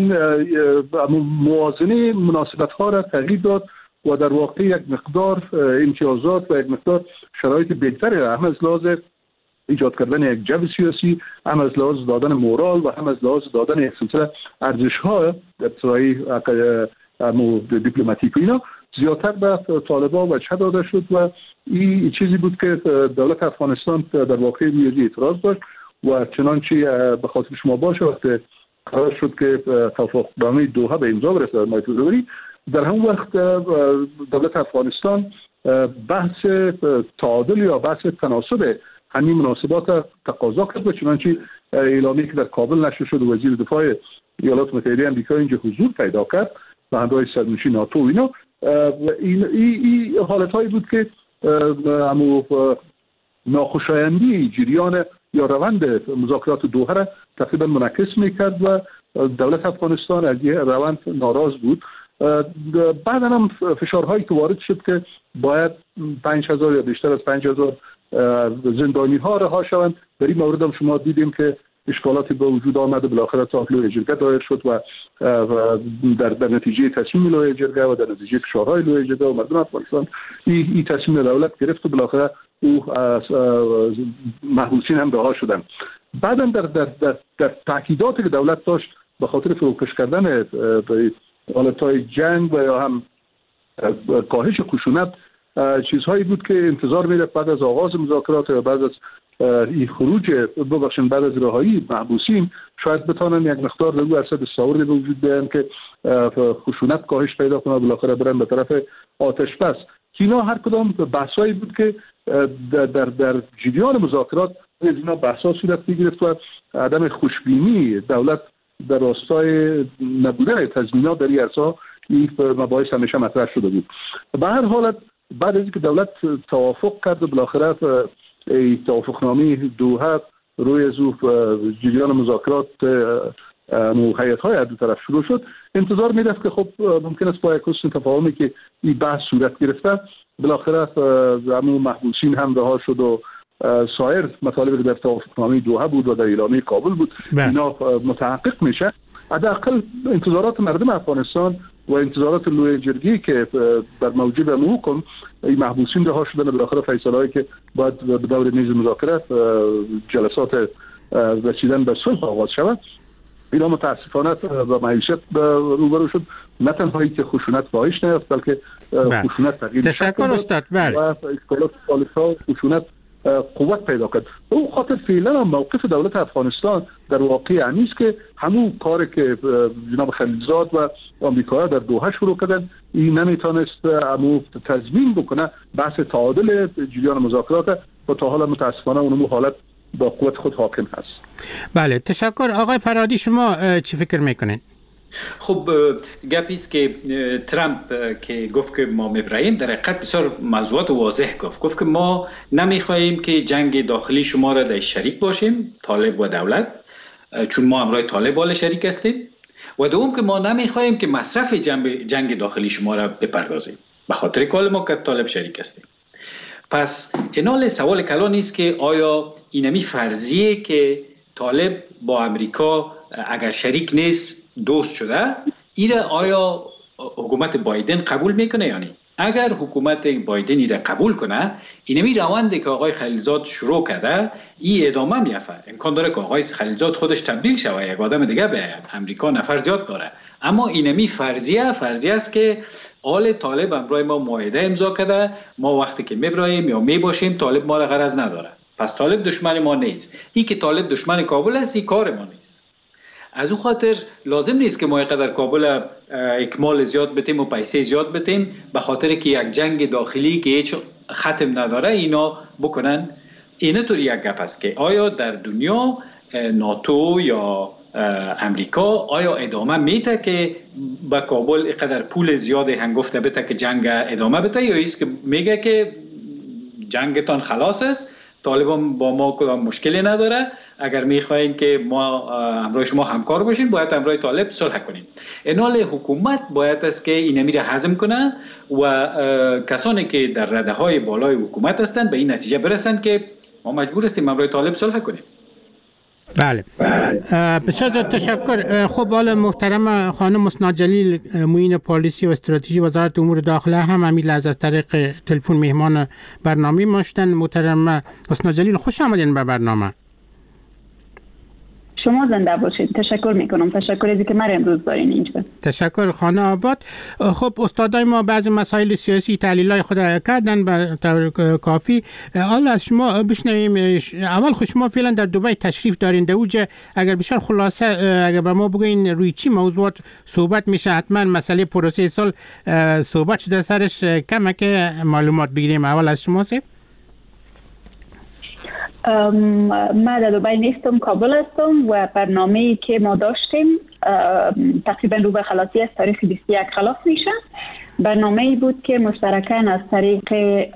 موازنه مناسبت‌ها را تغییر داد و در واقع یک مقدار امتیازات و یک مقدار شرایط بهتری را هم از لحاظ ایجاد کردن یک جو سیاسی، هم از لحاظ دادن مورال و هم از لحاظ دادن یک سلسله ارزش‌ها ابتدایی دیپلماتیک و اینا زیادتر به طالبان وجه داده شد و این چیزی بود که دولت افغانستان در واقع روی اعتراض داشت و چنانچه به خاطر شما باشه وقتی قرار شد که توافقنامه دوحه به امضا برسه در ماه فروری، در همون وقت دولت افغانستان بحث تعادل یا بحث تناسب همین مناسبات تقاضا کرد و چنانچه اعلامی که در کابل نشر شد و وزیر دفاع ایالات متحده آمریکا اینجا حضور پیدا کرد و همراه صدرنشین ناتو و اینا، این این حالت‌هایی بود که امو ناخوشایندی جریان یا روند مذاکرات دوحه را تقریبا منعکس میکرد و دولت افغانستان از این روند ناراض بود. بعد هم فشارهایی که وارد شد که باید پنج هزار یا بیشتر از پنج هزار زندانی ها رها شوند، در این مورد هم شما دیدیم که اشکالاتی به وجود آمد و بالاخره لوی جرگه دایر شد و در, در نتیجه تصمیم لوی جرگه و در نتیجه فشارهای لوی جرگه و مردم افغانستان این ای تصمیم دولت گرفت و بالاخره او محبوسین هم رها شدند. بعدم در در در, در تاکیداتی که دولت داشت به خاطر فروکش کردن حالتهای جنگ و یا هم کاهش خشونت، چیزهایی بود که انتظار می‌رفت بعد از آغاز مذاکرات یا بعد از این خروج ببخشید بعد از رهایی محبوسین شاید بتونن یک مقدار لگو اثر دستاوردی به وجود بیارن که خشونت کاهش پیدا کنه و بالاخره برن به طرف آتش بس. اینا هر کدام بحثایی بود که در در, در جریان مذاکرات از اینا بحثا صورت می‌گرفت و عدم خوشبینی دولت در راستای نبودن تضمینات در این عرصه این مباحث همیشه مطرح شده بود. به هر حالت بعد از اینکه دولت توافق کرد و بالاخره توافقنامه دوحه روی از جریان مذاکرات هیئت‌های هر دو طرف شروع شد، انتظار می‌رفت که خب ممکن است با یک حسن تفاهمی که این بحث صورت گرفته بالاخره همون محبوسین هم رها شد و سایر مطالبی که در توافقنامه دوحه بود و در اعلامیه کابل بود اینا متحقق میشه. حداقل انتظارات مردم افغانستان و انتظارات لوی جرگی که در موجب حکم این محبوسین رها شدن بالاخره فیصله‌ای که باید به دور میز مذاکرات جلسات رسیدن به صلح آغاز شود، اینا متاسفانه با معیشت روبرو شد. نه تنهایی که خشونت کاهش نیافت بلکه خشونت تغییر تشکر استاد. بله. و اشکالات پالیسا خشونت قوت پیدا کرد. او خاطر فعلا موقف دولت افغانستان در واقع نیست که همون کاری که جناب خلیلزاد و آمریکا در دوحه شروع کردن این نمیتونست امو تضمین بکنه بحث تعادل جریان مذاکرات و تا حالا متاسفانه اونمو حالت با قوت خود حاکم هست. بله، تشکر. آقای فرهادی شما چی فکر میکنین؟ خب گپی است که ترامپ که گفت که ما میبراییم در حقیقت بسیار موضوعات واضح گفت گفت که ما نمیخواهیم که جنگ داخلی شما را در شریک باشیم، طالب و دولت، چون ما همراه طالب بالا شریک هستیم، و دوم که ما نمیخواهیم که مصرف جنگ, جنگ داخلی شما را بپردازیم، به خاطر که ما که طالب شریک هستیم. پس اینال سوال کلان است که آیا اینمی فرضیه که طالب با امریکا اگر شریک نیست دوست شده، ایره آیا حکومت بایدن قبول میکنه یا نه؟ اگر حکومت بایدن ایره قبول کنه، اینمی روندی که آقای خلیلزاد شروع کرده ای ادامه میافته. امکان داره که آقای خلیلزاد خودش تبدیل شه، یک آدم دیگه به امریکا نفر زیاد داره، اما اینمی فرضیه فرضیه است که آل طالب امروز ما معاهده امضا کرده، ما وقتی که میبراییم یا میباشیم طالب ما را غرض نداره، پس طالب دشمن ما نیست. این که طالب دشمن کابل است، این کار ما نیست. از اون خاطر لازم نیست که ما اینقدر کابل اکمال زیاد بتیم و پیسه زیاد بتیم به خاطر که یک جنگ داخلی که هیچ ختم نداره اینا بکنن. اینه طور یک گپ است که آیا در دنیا ناتو یا امریکا آیا ادامه میته که به کابل اینقدر پول زیاد هنگفته بته که جنگ ادامه بته، یا ایست که میگه که جنگتان خلاص است، طالبان با ما کدام مشکلی نداره، اگر میخواین که ما همراه شما همکار باشین باید همراه طالب صلح کنیم. اینال حکومت باید است که این میره هضم کنه و کسانی که در رده های بالای حکومت هستن به این نتیجه برسن که ما مجبور هستیم همراه طالب صلح کنیم. بله، بسیار تشکر. خب حالا محترم خانم مسنا جلیل، معین پالیسی و استراتژی وزارت امور داخله هم همین لحظه از طریق تلفن مهمان برنامه ما شدن. محترم مسنا جلیل خوش آمدین به برنامه. شما زنده باشید. تشکر میکنم. تشکر از اینکه من امروز دارین اینجا. تشکر خانه آباد. خب استادای ما بعضی مسائل سیاسی تحلیلای خود کردن به طور کافی. حالا از شما بشنویم. اول خود شما فعلا در دبی تشریف دارین، در اوج اگر بسیار خلاصه اگر به ما بگین روی چی موضوعات صحبت میشه، حتما مسئله پروسه صلح صحبت شده سرش، کمه که معلومات بگیریم. اول از شما سید. ما در دبی نیستم، کابل هستم و برنامه‌ای که ما داشتیم تقریبا رو به خلاصی از تاریخ بیست و یک خلاص میشه. برنامه‌ای بود که مشترکاً از طریق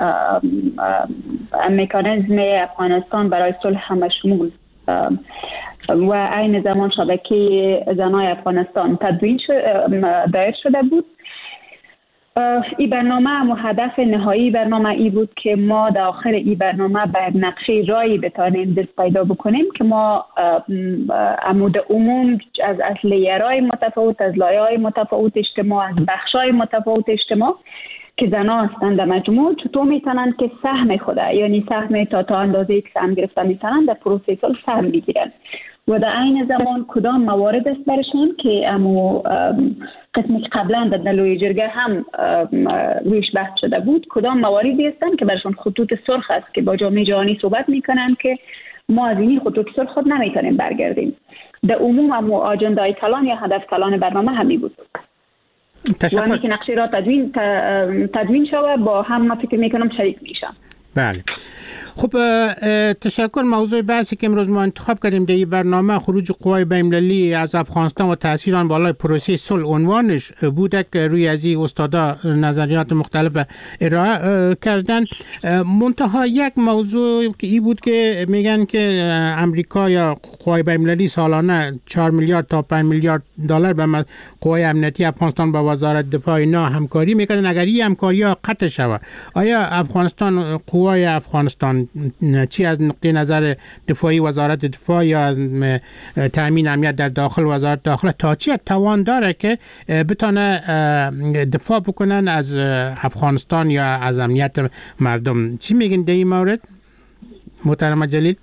مکانیزم افغانستان برای صلح همشمول و عین زمان شبکه زنای افغانستان تدوین دایر شده بود. این برنامه و هدف نهایی برنامه ای بود که ما در آخر این برنامه بر نقشه رایی بتانیم دست پیدا بکنیم که ما عمود عموم از لیرهای متفاوت، از لایه‌های متفاوت اجتماع، از بخش‌های متفاوت اجتماع که زنها هستند در مجموع چطور میتونن که سهم خوده، یعنی سهم تا تا اندازه‌ای که سهم گرفته میتونن در پروسه صلح سهم بگیرن و در عین زمان کدام موارد است برشون که امو قسمی که قبلا در لوی جرگه هم رویش بحث شده بود، کدام مواردی هستند که برشون خطوط سرخ است که با جامعه جهانی صحبت میکنن که ما از این خطوط سرخ خود نمیتونیم برگردیم. در عموم امو آجندای کلان یا هدف کلان برنامه همی بود. و همی که نقشه را تدوین تدوین شده با هم ما فکر میکنم شریک میشم. بله. خب تشکر. موضوع بحثی که امروز ما انتخاب کردیم در این برنامه خروج قوای بین‌المللی از افغانستان و تاثیر آن بالای پروسه صلح عنوانش بوده که روی از این استادا نظریات مختلف ارائه کردن. منتها یک موضوع که این بود که میگن که امریکا یا قوای بین‌المللی سالانه چهار میلیارد تا پنج میلیارد دلار به قوای امنیتی افغانستان با وزارت دفاع اینا همکاری میکنن. اگر این همکاری ها قطع شود، آیا افغانستان، قوای افغانستان چی از نقطه نظر دفاعی وزارت دفاع یا از تامین امنیت در داخل وزارت داخله تا چی توان داره که بتونه دفاع بکنن از افغانستان یا از امنیت مردم؟ چی میگین در این مورد محترم جلیل؟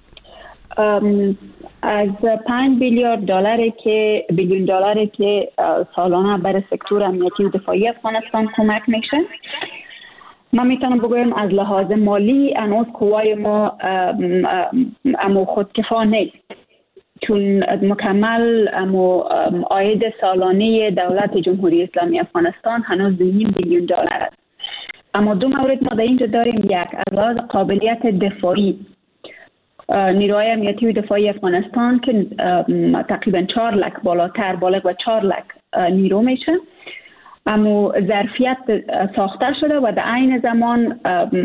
از پنج بیلیارد دلاری که بیلیون دلاری که سالانه برای سکتور امنیتی و دفاعی افغانستان کمک میشه، من میتونم بگویم از لحاظ مالی هنوز قوای ما امو خودکفا نیست، چون مکمل امو عاید سالانه دولت جمهوری اسلامی افغانستان هنوز دو نیم بیلیون دلار است. اما دو مورد ما در اینجا داریم. یک، از لحاظ قابلیت دفاعی نیروهای امنیتی و دفاعی افغانستان که تقریبا چهار لک بالاتر بالغ و چهار لک نیرو میشن، اما ظرفیت ساخته شده و در عین زمان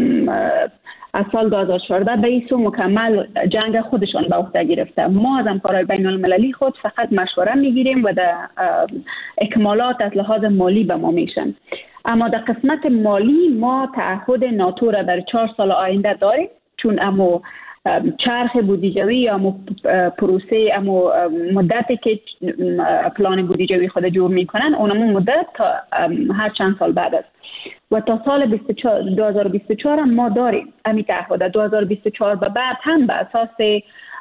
از سال دو هزار و چهارده به ایسو مکمل جنگ خودشان به عهده گرفته. ما از همکارای بین المللی خود فقط مشوره میگیریم و در اکمالات از لحاظ مالی به ما میشن، اما در قسمت مالی ما تعهد ناتو را در چهار سال آینده داریم، چون اما چرخ بودجوی یا پروسه اما مدتی که پلان بودجوی خود جور میکنن اونمون مدت تا هر چند سال بعد است و تا سال دو هزار و بیست و چهار هم ما داریم امی تعهد. دو هزار و بیست و چهار به بعد هم به اساس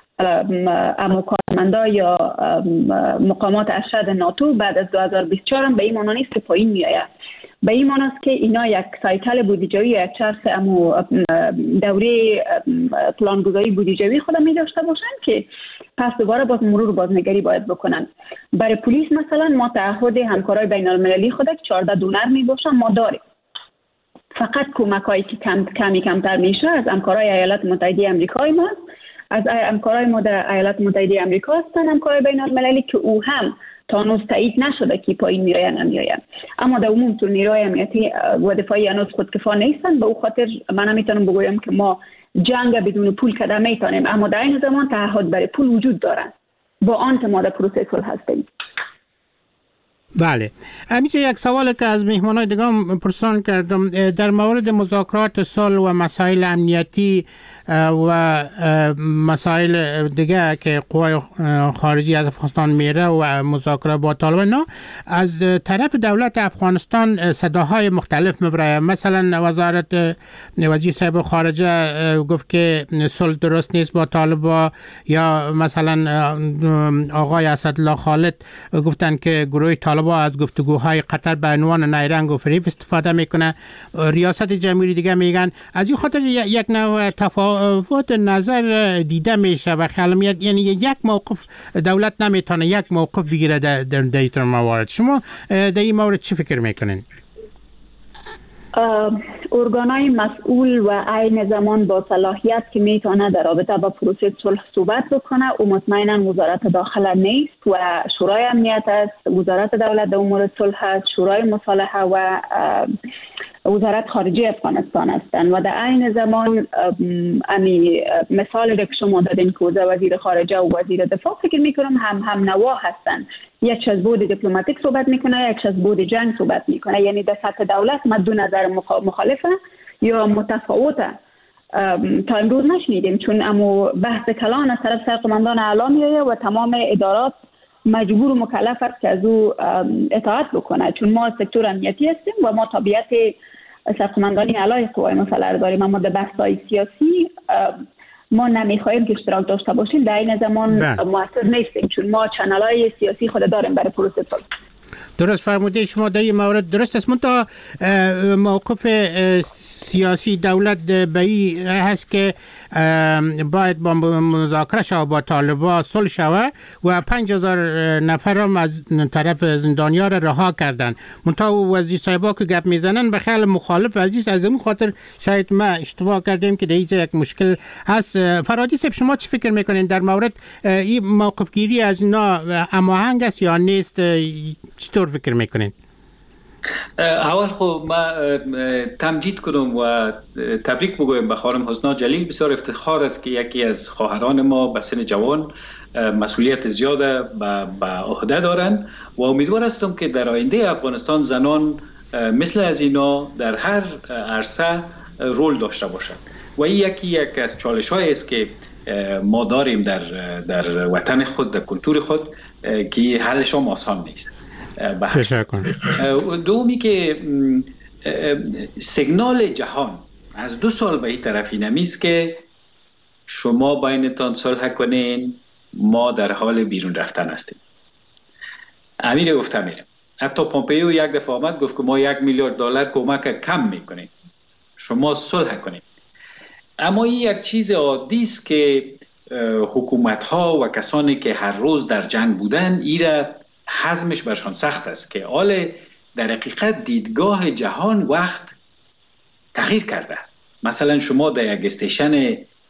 اما کارمندا یا مقامات ارشد ناتو بعد از دو هزار و بیست و چهار هم به این معنی نیست که پایین میآید. به این معنی است که اینا یک سایکل بودجوی یک چرخ امو دوره پلانگذاری بودجوی خود می داشته باشن که پس دوباره باز مرور بازنگری باید بکنن. برای پلیس مثلا ما تعهد همکارای بین المللی خود چهارده دونر می باشن ما داریم، فقط کمکایی که کم کمی کمتر میشه از همکارای ایالات متحده آمریکای ما، از همکارای ما در ایالات متحده آمریکا هستن، همکارای بین المللی که او هم تا هنوز تایید نشده که پایین میراین نمیراین، اما در عموم تو نیروهای امنیتی و دفاعی هنوز خودکفا نیستن. به او خاطر من نمیتونم بگویم که ما جنگ بدون پول کده میتونیم، اما در این زمان تعهد برای پول وجود دارن با آن که ما در پروسه صلح هستیم. بله، همیشه یک سوال که از مهمانای دیگه هم پرسان کردم در مورد مذاکرات صلح و مسائل امنیتی و مسائل دیگه که قوای خارجی از افغانستان میره و مذاکره با طالبان، از طرف دولت افغانستان صداهای مختلف میبره. مثلا وزارت وزیر صاحب خارجه گفت که صلح درست نیست با طالبان، یا مثلا آقای اسدالله خالد گفتن که گروه طالبان از گفتگوهای قطر به عنوان نیرنگ و فریب استفاده میکنه. ریاست جمهوری دیگه میگن از این خاطر یک نوع تفاوت نظر دیده میشه و خیال میاد یعنی یک موقف دولت نمیتونه یک موقف بگیره در در این موارد. شما در این مورد چی فکر میکنین؟ ارگانای مسئول و عین زمان با صلاحیت که میتونه در رابطه با پروسه صلح صحبت بکنه و مطمئنا وزارت داخله نیست و شورای امنیت است، وزارت دولت در امور صلح است، شورای مصالحه و وزارت خارجه افغانستان هستند و در عین زمان امی مثال که شما دادین که وزیر خارجه و وزیر دفاع فکر میکنم هم هم نوا هستند. یک از بود دیپلماتیک صحبت میکنه، یک از بود جنگ صحبت میکنه، یعنی در سطح دولت ما دو نظر مخالفه یا متفاوته تا امروز نشنیدیم، چون امو بحث کلان از طرف سرقمندان اعلا میایه و تمام ادارات مجبور و مکلف است که از او اطاعت بکنه، چون ما سکتور امنیتی هستیم و ما طبیعت سرقمندانی علیه قوای مسلح داریم، اما در بحث‌های سیاسی ما نمیخوایم که اشتراک داشته باشیم. در این زمان موثر نیستیم چون ما چنل‌های سیاسی خود داریم برای پروسه صلح. درست فرمودید شما در این مورد درست است. منتها موقف سیاسی دولت به این هست که باید با مذاکره شود با طالبان صلح شود و پنج هزار نفر هم از طرف زندانیان را رها کردن. منتها وزیر صاحبا که گپ میزنن به خیال مخالف عزیز، از این خاطر شاید ما اشتباه کردیم که در اینجا یک مشکل هست. فرادی صاحب شما چی فکر میکنین در مورد این موقف گیری از اینا هماهنگ است یا نیست؟ چطور فکر میکنین؟ اول خب ما تمجید کنم و تبریک بگویم به خانم حسنا جلیل. بسیار افتخار است که یکی از خواهران ما به سن جوان مسئولیت زیاده به عهده دارن و امیدوار هستم که در آینده افغانستان زنان مثل از اینا در هر عرصه رول داشته باشند و این یکی یک از چالش های است که ما داریم در در وطن خود، در کلتور خود، که حلش هم آسان نیست. دومی که سیگنال جهان از دو سال به این طرفی نمیست که شما بینتان صلح کنین، ما در حال بیرون رفتن هستیم. امیر گفته میرم، حتی پومپئو یک دفعه آمد گفت که ما یک میلیارد دلار کمک کم میکنیم، شما صلح کنین. اما این یک چیز عادی است که حکومت ها و کسانی که هر روز در جنگ بودن ایره حزمش برشان سخت است که حال در حقیقت دیدگاه جهان وقت تغییر کرده. مثلا شما در یک استیشن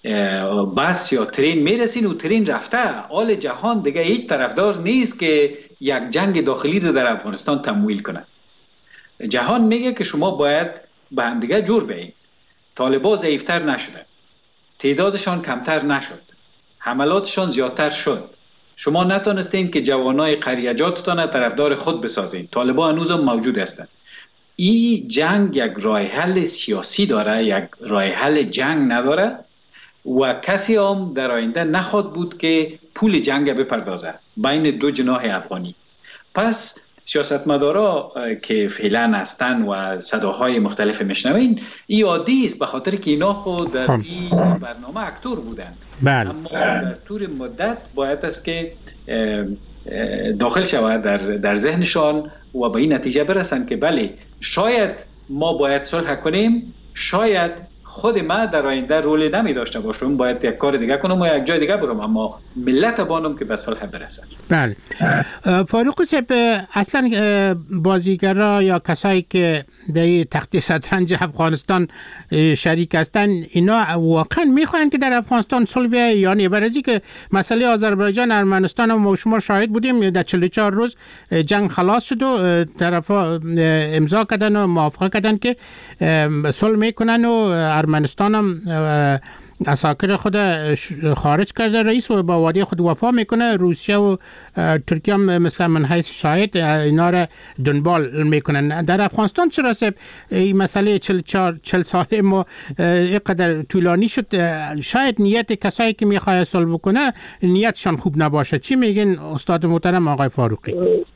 بس یا ترین میرسین و ترین رفته. حال جهان دیگه هیچ طرفدار نیست که یک جنگ داخلی رو در افغانستان تمویل کنه. جهان میگه که شما باید به هم دیگه جور بیایید. طالبان ضعیفتر نشدن، تعدادشان کمتر نشد، حملاتشان زیادتر شد. شما نتونستین که جوانای قریجاتتان طرفدار خود بسازین. طالبان هنوز هم موجود هستند. این جنگ یک راه حل سیاسی داره، یک راه حل جنگ نداره و کسی هم در آینده نخواد بود که پول جنگ بپردازه بین دو جناح افغانی. پس سیاستمدارا که فعلا هستن و صداهای مختلف میشنوین، این عادی است به خاطر که اینا خود در این برنامه اکتور بودن. بله. اما در طول مدت باید است که داخل شود در در ذهنشان و به این نتیجه برسن که بله شاید ما باید صلح کنیم، شاید خود ما در آینده رولی نمی داشته باشم، باید یک کار دیگه کنم و یک جای دیگه برم، اما ملت بانم که به صلح برسن. بله. فاروق صاحب، اصلا بازیگرا یا کسایی که در تخت شطرنج افغانستان شریک هستن، اینا واقعا میخواین که در افغانستان صلح بیاید یا نه؟ برای که مسئله آذربایجان ارمنستان ما شما شاهد بودیم در چهل و چهار روز جنگ خلاص شد و طرفا امضا کردن و موافقه کردن که صلح میکنن و ارمنستان هم اساکر خود خارج کرده رئیس و با وعده خود وفا میکنه. روسیه و ترکیه هم مثل من حیث شاهد اینا را دنبال میکنن. در افغانستان چرا سب این مسئله چل, چل ساله ما اینقدر طولانی شد؟ شاید نیت کسایی که میخواه صلح بکنه نیتشان خوب نباشه. چی میگن استاد محترم آقای فاروقی؟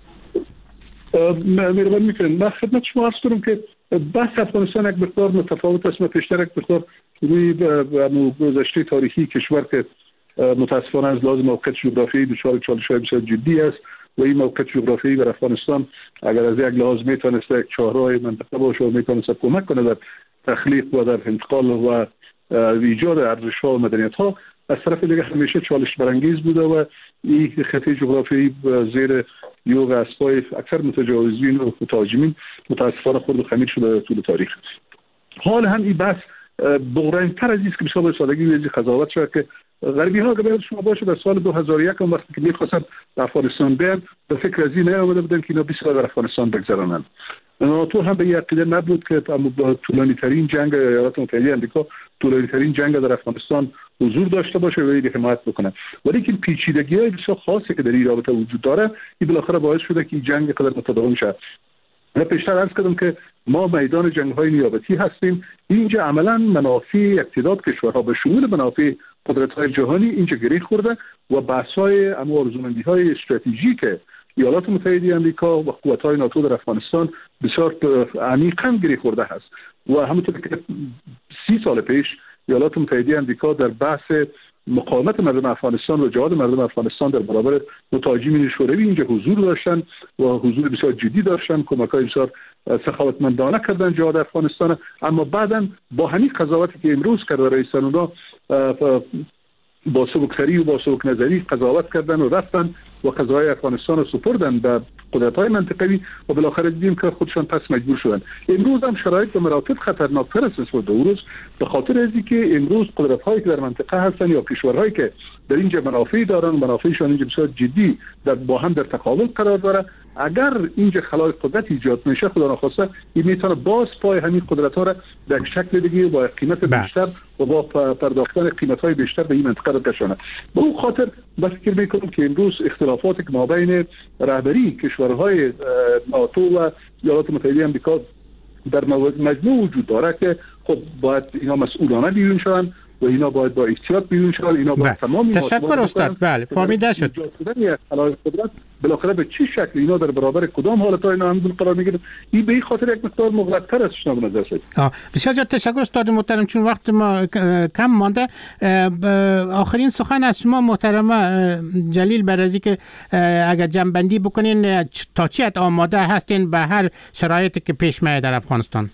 مهربانی میکنم. من خدمت شما عرض کنم که بحث افغانستان یک مقدار متفاوت است. من پیشتر یک مقدار روی گذشته تاریخی کشور که متاسفانه از لحاظ موقعیت جغرافیایی دچار چالش‌های بسیار جدی است و این موقعیت جغرافیایی در افغانستان اگر از یک لحاظ میتونست یک چهارراه منطقه باشه و میتونست کمک کنه در تخلیق و در انتقال و ایجاد ارزش‌ها و مدنیت‌ها، از طرف دیگه همیشه چالش برانگیز بوده و این خطه جغرافیایی زیر یوغ اسبای اکثر متجاوزین و متهاجمین متاسفانه خرد و خمیر شده در طول تاریخ. حال هم این بحث بغرنگ‌تر از است که بسیار به سادگی ویزی قضاوت شد که غربی ها اگر شما باشه در سال دو هزار و یک هم وقتی که می‌خواستن افغانستان بیان به فکر از این نیامده بودن که اینا بیست سال در افغانستان بگذرانند. ناتو هم به این عقیده نبود که با طولانی ترین جنگ ایالات متحده آمریکا طولانی ترین جنگ در افغانستان حضور داشته باشه و این حمایت بکنه. ولی که پیچیدگی‌های بسیار خاصی که در این رابطه وجود داره، این بالاخره باعث شده که این جنگ قدر متداوم شه. من پیشتر عرض کردم که ما میدان جنگ‌های نیابتی هستیم. اینجا عملاً منافع یک تعداد کشورها به شمول منافع قدرت‌های جهانی اینجا گره خورده و بحث‌های اما آرزومندی‌های استراتژیک ایالات متحده آمریکا و قوت‌های ناتو در افغانستان بسیار عمیقاً گره خورده است و همونطور که سی سال پیش ایالات متحده آمریکا در بحث مقاومت مردم افغانستان و جهاد مردم افغانستان در برابر متهاجمین شوروی اینجا حضور داشتن و حضور بسیار جدی داشتن، کمک‌های بسیار سخاوتمندانه کردن جهاد افغانستان. اما بعداً با همین قضاوتی که امروز کرده رئیس اونا با سبکسری و با سبک نظری قضاوت کردن و رفتن و قضای افغانستان رو سپردن به قدرت‌های منطقوی و بالاخره دیدیم که خودشان پس مجبور شدن. امروز هم شرایط به مراتب خطرناکتر است نسبت به روز، به خاطر اینکه که امروز قدرت‌هایی که در منطقه هستن یا کشورهایی که در اینجا منافعی دارن، منافعشان اینجا بسیار جدی در با هم در تقابل قرار داره. اگر اینجا خلای قدرت ایجاد میشه، خدا نخواسته این میتونه باز پای همین قدرت‌ها را در شکل دیگه با قیمت بیشتر و با پرداختن قیمت‌های بیشتر به این منطقه بکشونه. به اون خاطر با فکر می‌کنم که امروز اختلافاتی که مابین رهبری کشورهای ناتو و ایالات متحده آمریکا در مجموع وجود داره که خب باید اینا مسئولانه بیرون شوند و اینا باید با احتیاط بیرون شوند. اینا باید تمامی تشکر استاد. بله فهمیده شد. قدرت بالاخره به چه شکل اینا در برابر کدام حالت‌های ناامن قرار می‌گیرند، این به این خاطر یک مقدار مغلق‌تر است شما به نظر رسید. بسیار زیاد تشکر استاد محترم، چون وقت ما کم مانده. آخرین سخن از شما محترم جلیل برای که اگر جمع‌بندی بکنین تا چه حد آماده هستین به هر شرایطی که پیش میاد در افغانستان؟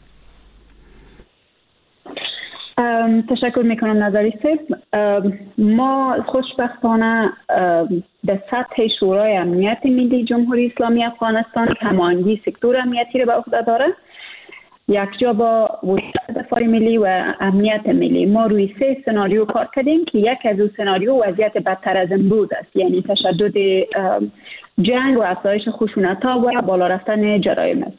تشکر میکنم نظری صاحب. ما خوشبختانه به سطح شورای امنیت ملی جمهوری اسلامی افغانستان هماهنگی سکتور امنیتی رو به عهده داره یک جا با وزارت دفاع ملی و امنیت ملی ما روی سه سناریو کار کردیم که یک از اون سناریو وضعیت بدتر از امروز است، یعنی تشدد جنگ و افزایش خشونت‌ها و بالا رفتن جرایم است.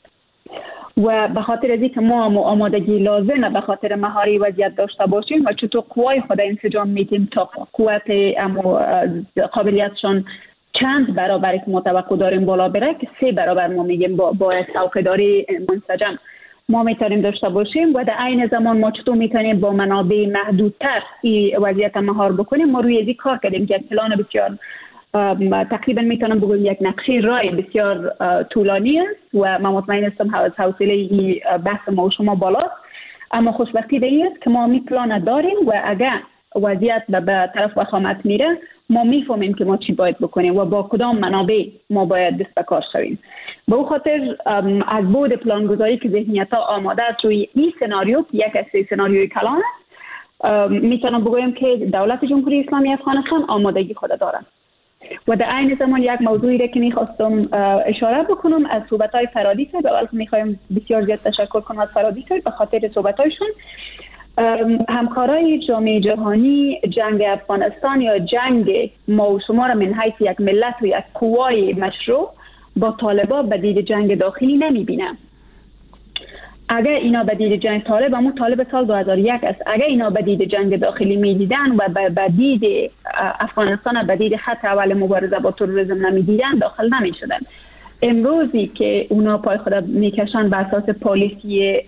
و به خاطر از اینکه ما آمادگی لازمه به خاطر مهاری وضعیت داشته باشیم و چطور قوای خود انسجام میتیم تا قوت قابلیتشان چند برابر که ما توقع داریم بالا بره، که سه برابر ما میگیم با باید څوکیداری منسجم ما میتونیم داشته باشیم و در عین زمان ما چطور میتونیم با منابع محدودتر این وضعیت مهار بکنیم. ما روی این کار کردیم که پلان بسیار تقریبا میتونم بگویم یک نقشه رای بسیار طولانی است و من مطمئن هستم از حوصله بحث ما و شما بالاست، اما خوشبختی به این است که ما می پلان داریم و اگر وضعیت به طرف وخامت میره ما میفهمیم که ما چی باید بکنیم و با کدام منابع ما باید دست به کار شویم. به او خاطر از بود پلانگذاری که ذهنیت ها آماده است روی این سناریو که یک از سه سناریوی کلان است، میتونم بگویم که دولت جمهوری اسلامی افغانستان آمادگی خود دارد. و در عین زمان یک موضوعی را که میخواستم اشاره بکنم از صحبت‌های فرادیس، به اول میخوایم بسیار زیاد تشکر کنم از فرادیس به خاطر صحبت‌هایشون. همکارای جامعه جهانی جنگ افغانستان یا جنگ ما و شما را من حیث یک ملت و یک قوای مشروع با طالبان به دید جنگ داخلی نمیبینه. اگر اینا به دید جنگ طالب همون طالب سال دو هزار و یک است، اگر اینا به دید جنگ داخلی میدیدن و به دید افغانستان به دید خط اول مبارزه با تروریسم نمیدیدن داخل نمیشدن. امروزی که اونا پای خود میکشن بر اساس پالیسی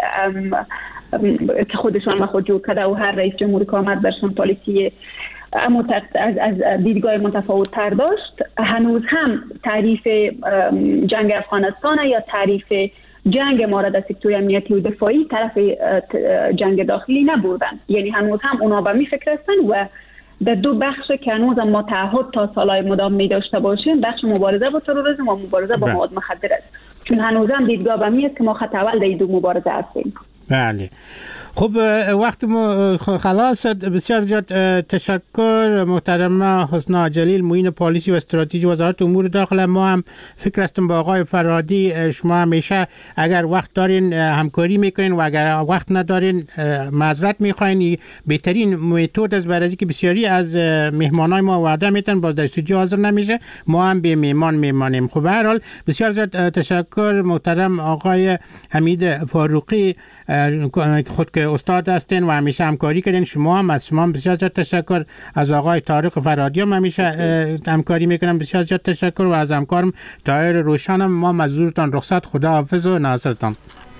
که خودشان با خود جور کرده و هر رئیس جمهوری که آمد برشون پالیسی اما از, از دیدگاه متفاوت تر داشت، هنوز هم تعریف جنگ افغانستان یا تعریف جنگ ما را در سکتور امنیتی و دفاعی طرف جنگ داخلی نبردن. یعنی هنوز هم اونا به می فکر هستن و در دو بخش که هنوز هم ما تعهد تا سالهای مدام می داشته باشیم، بخش مبارزه با تروریسم و مبارزه با مواد مخدر است، چون هنوز هم دیدگاه به می است که ما خط اول در این دو مبارزه هستیم. بله. خب وقت ما خلاص شد. بسیار زیاد تشکر محترمه حسنا جلیل، معین پالیسی و استراتژی وزارت امور داخله. ما هم فکر هستم با آقای فرادی شما همیشه اگر وقت دارین همکاری میکنین و اگر وقت ندارین معذرت میخواین. بهترین متد از برای که بسیاری از مهمانای ما وعده میتن با در استودیو حاضر نمیشه، ما هم به مهمان میمانیم. خب به هر حال بسیار زیاد تشکر محترم آقای حمید فاروقی خود که استاد هستین و همیشه همکاری کردین. شما هم از شما بسیار زیاد تشکر. از آقای طارق فرادی هم همیشه همکاری میکنم، بسیار زیاد تشکر. و از همکارم طاهر روشنم ما مزدورتان رخصت. خدا حافظ و ناصرتان.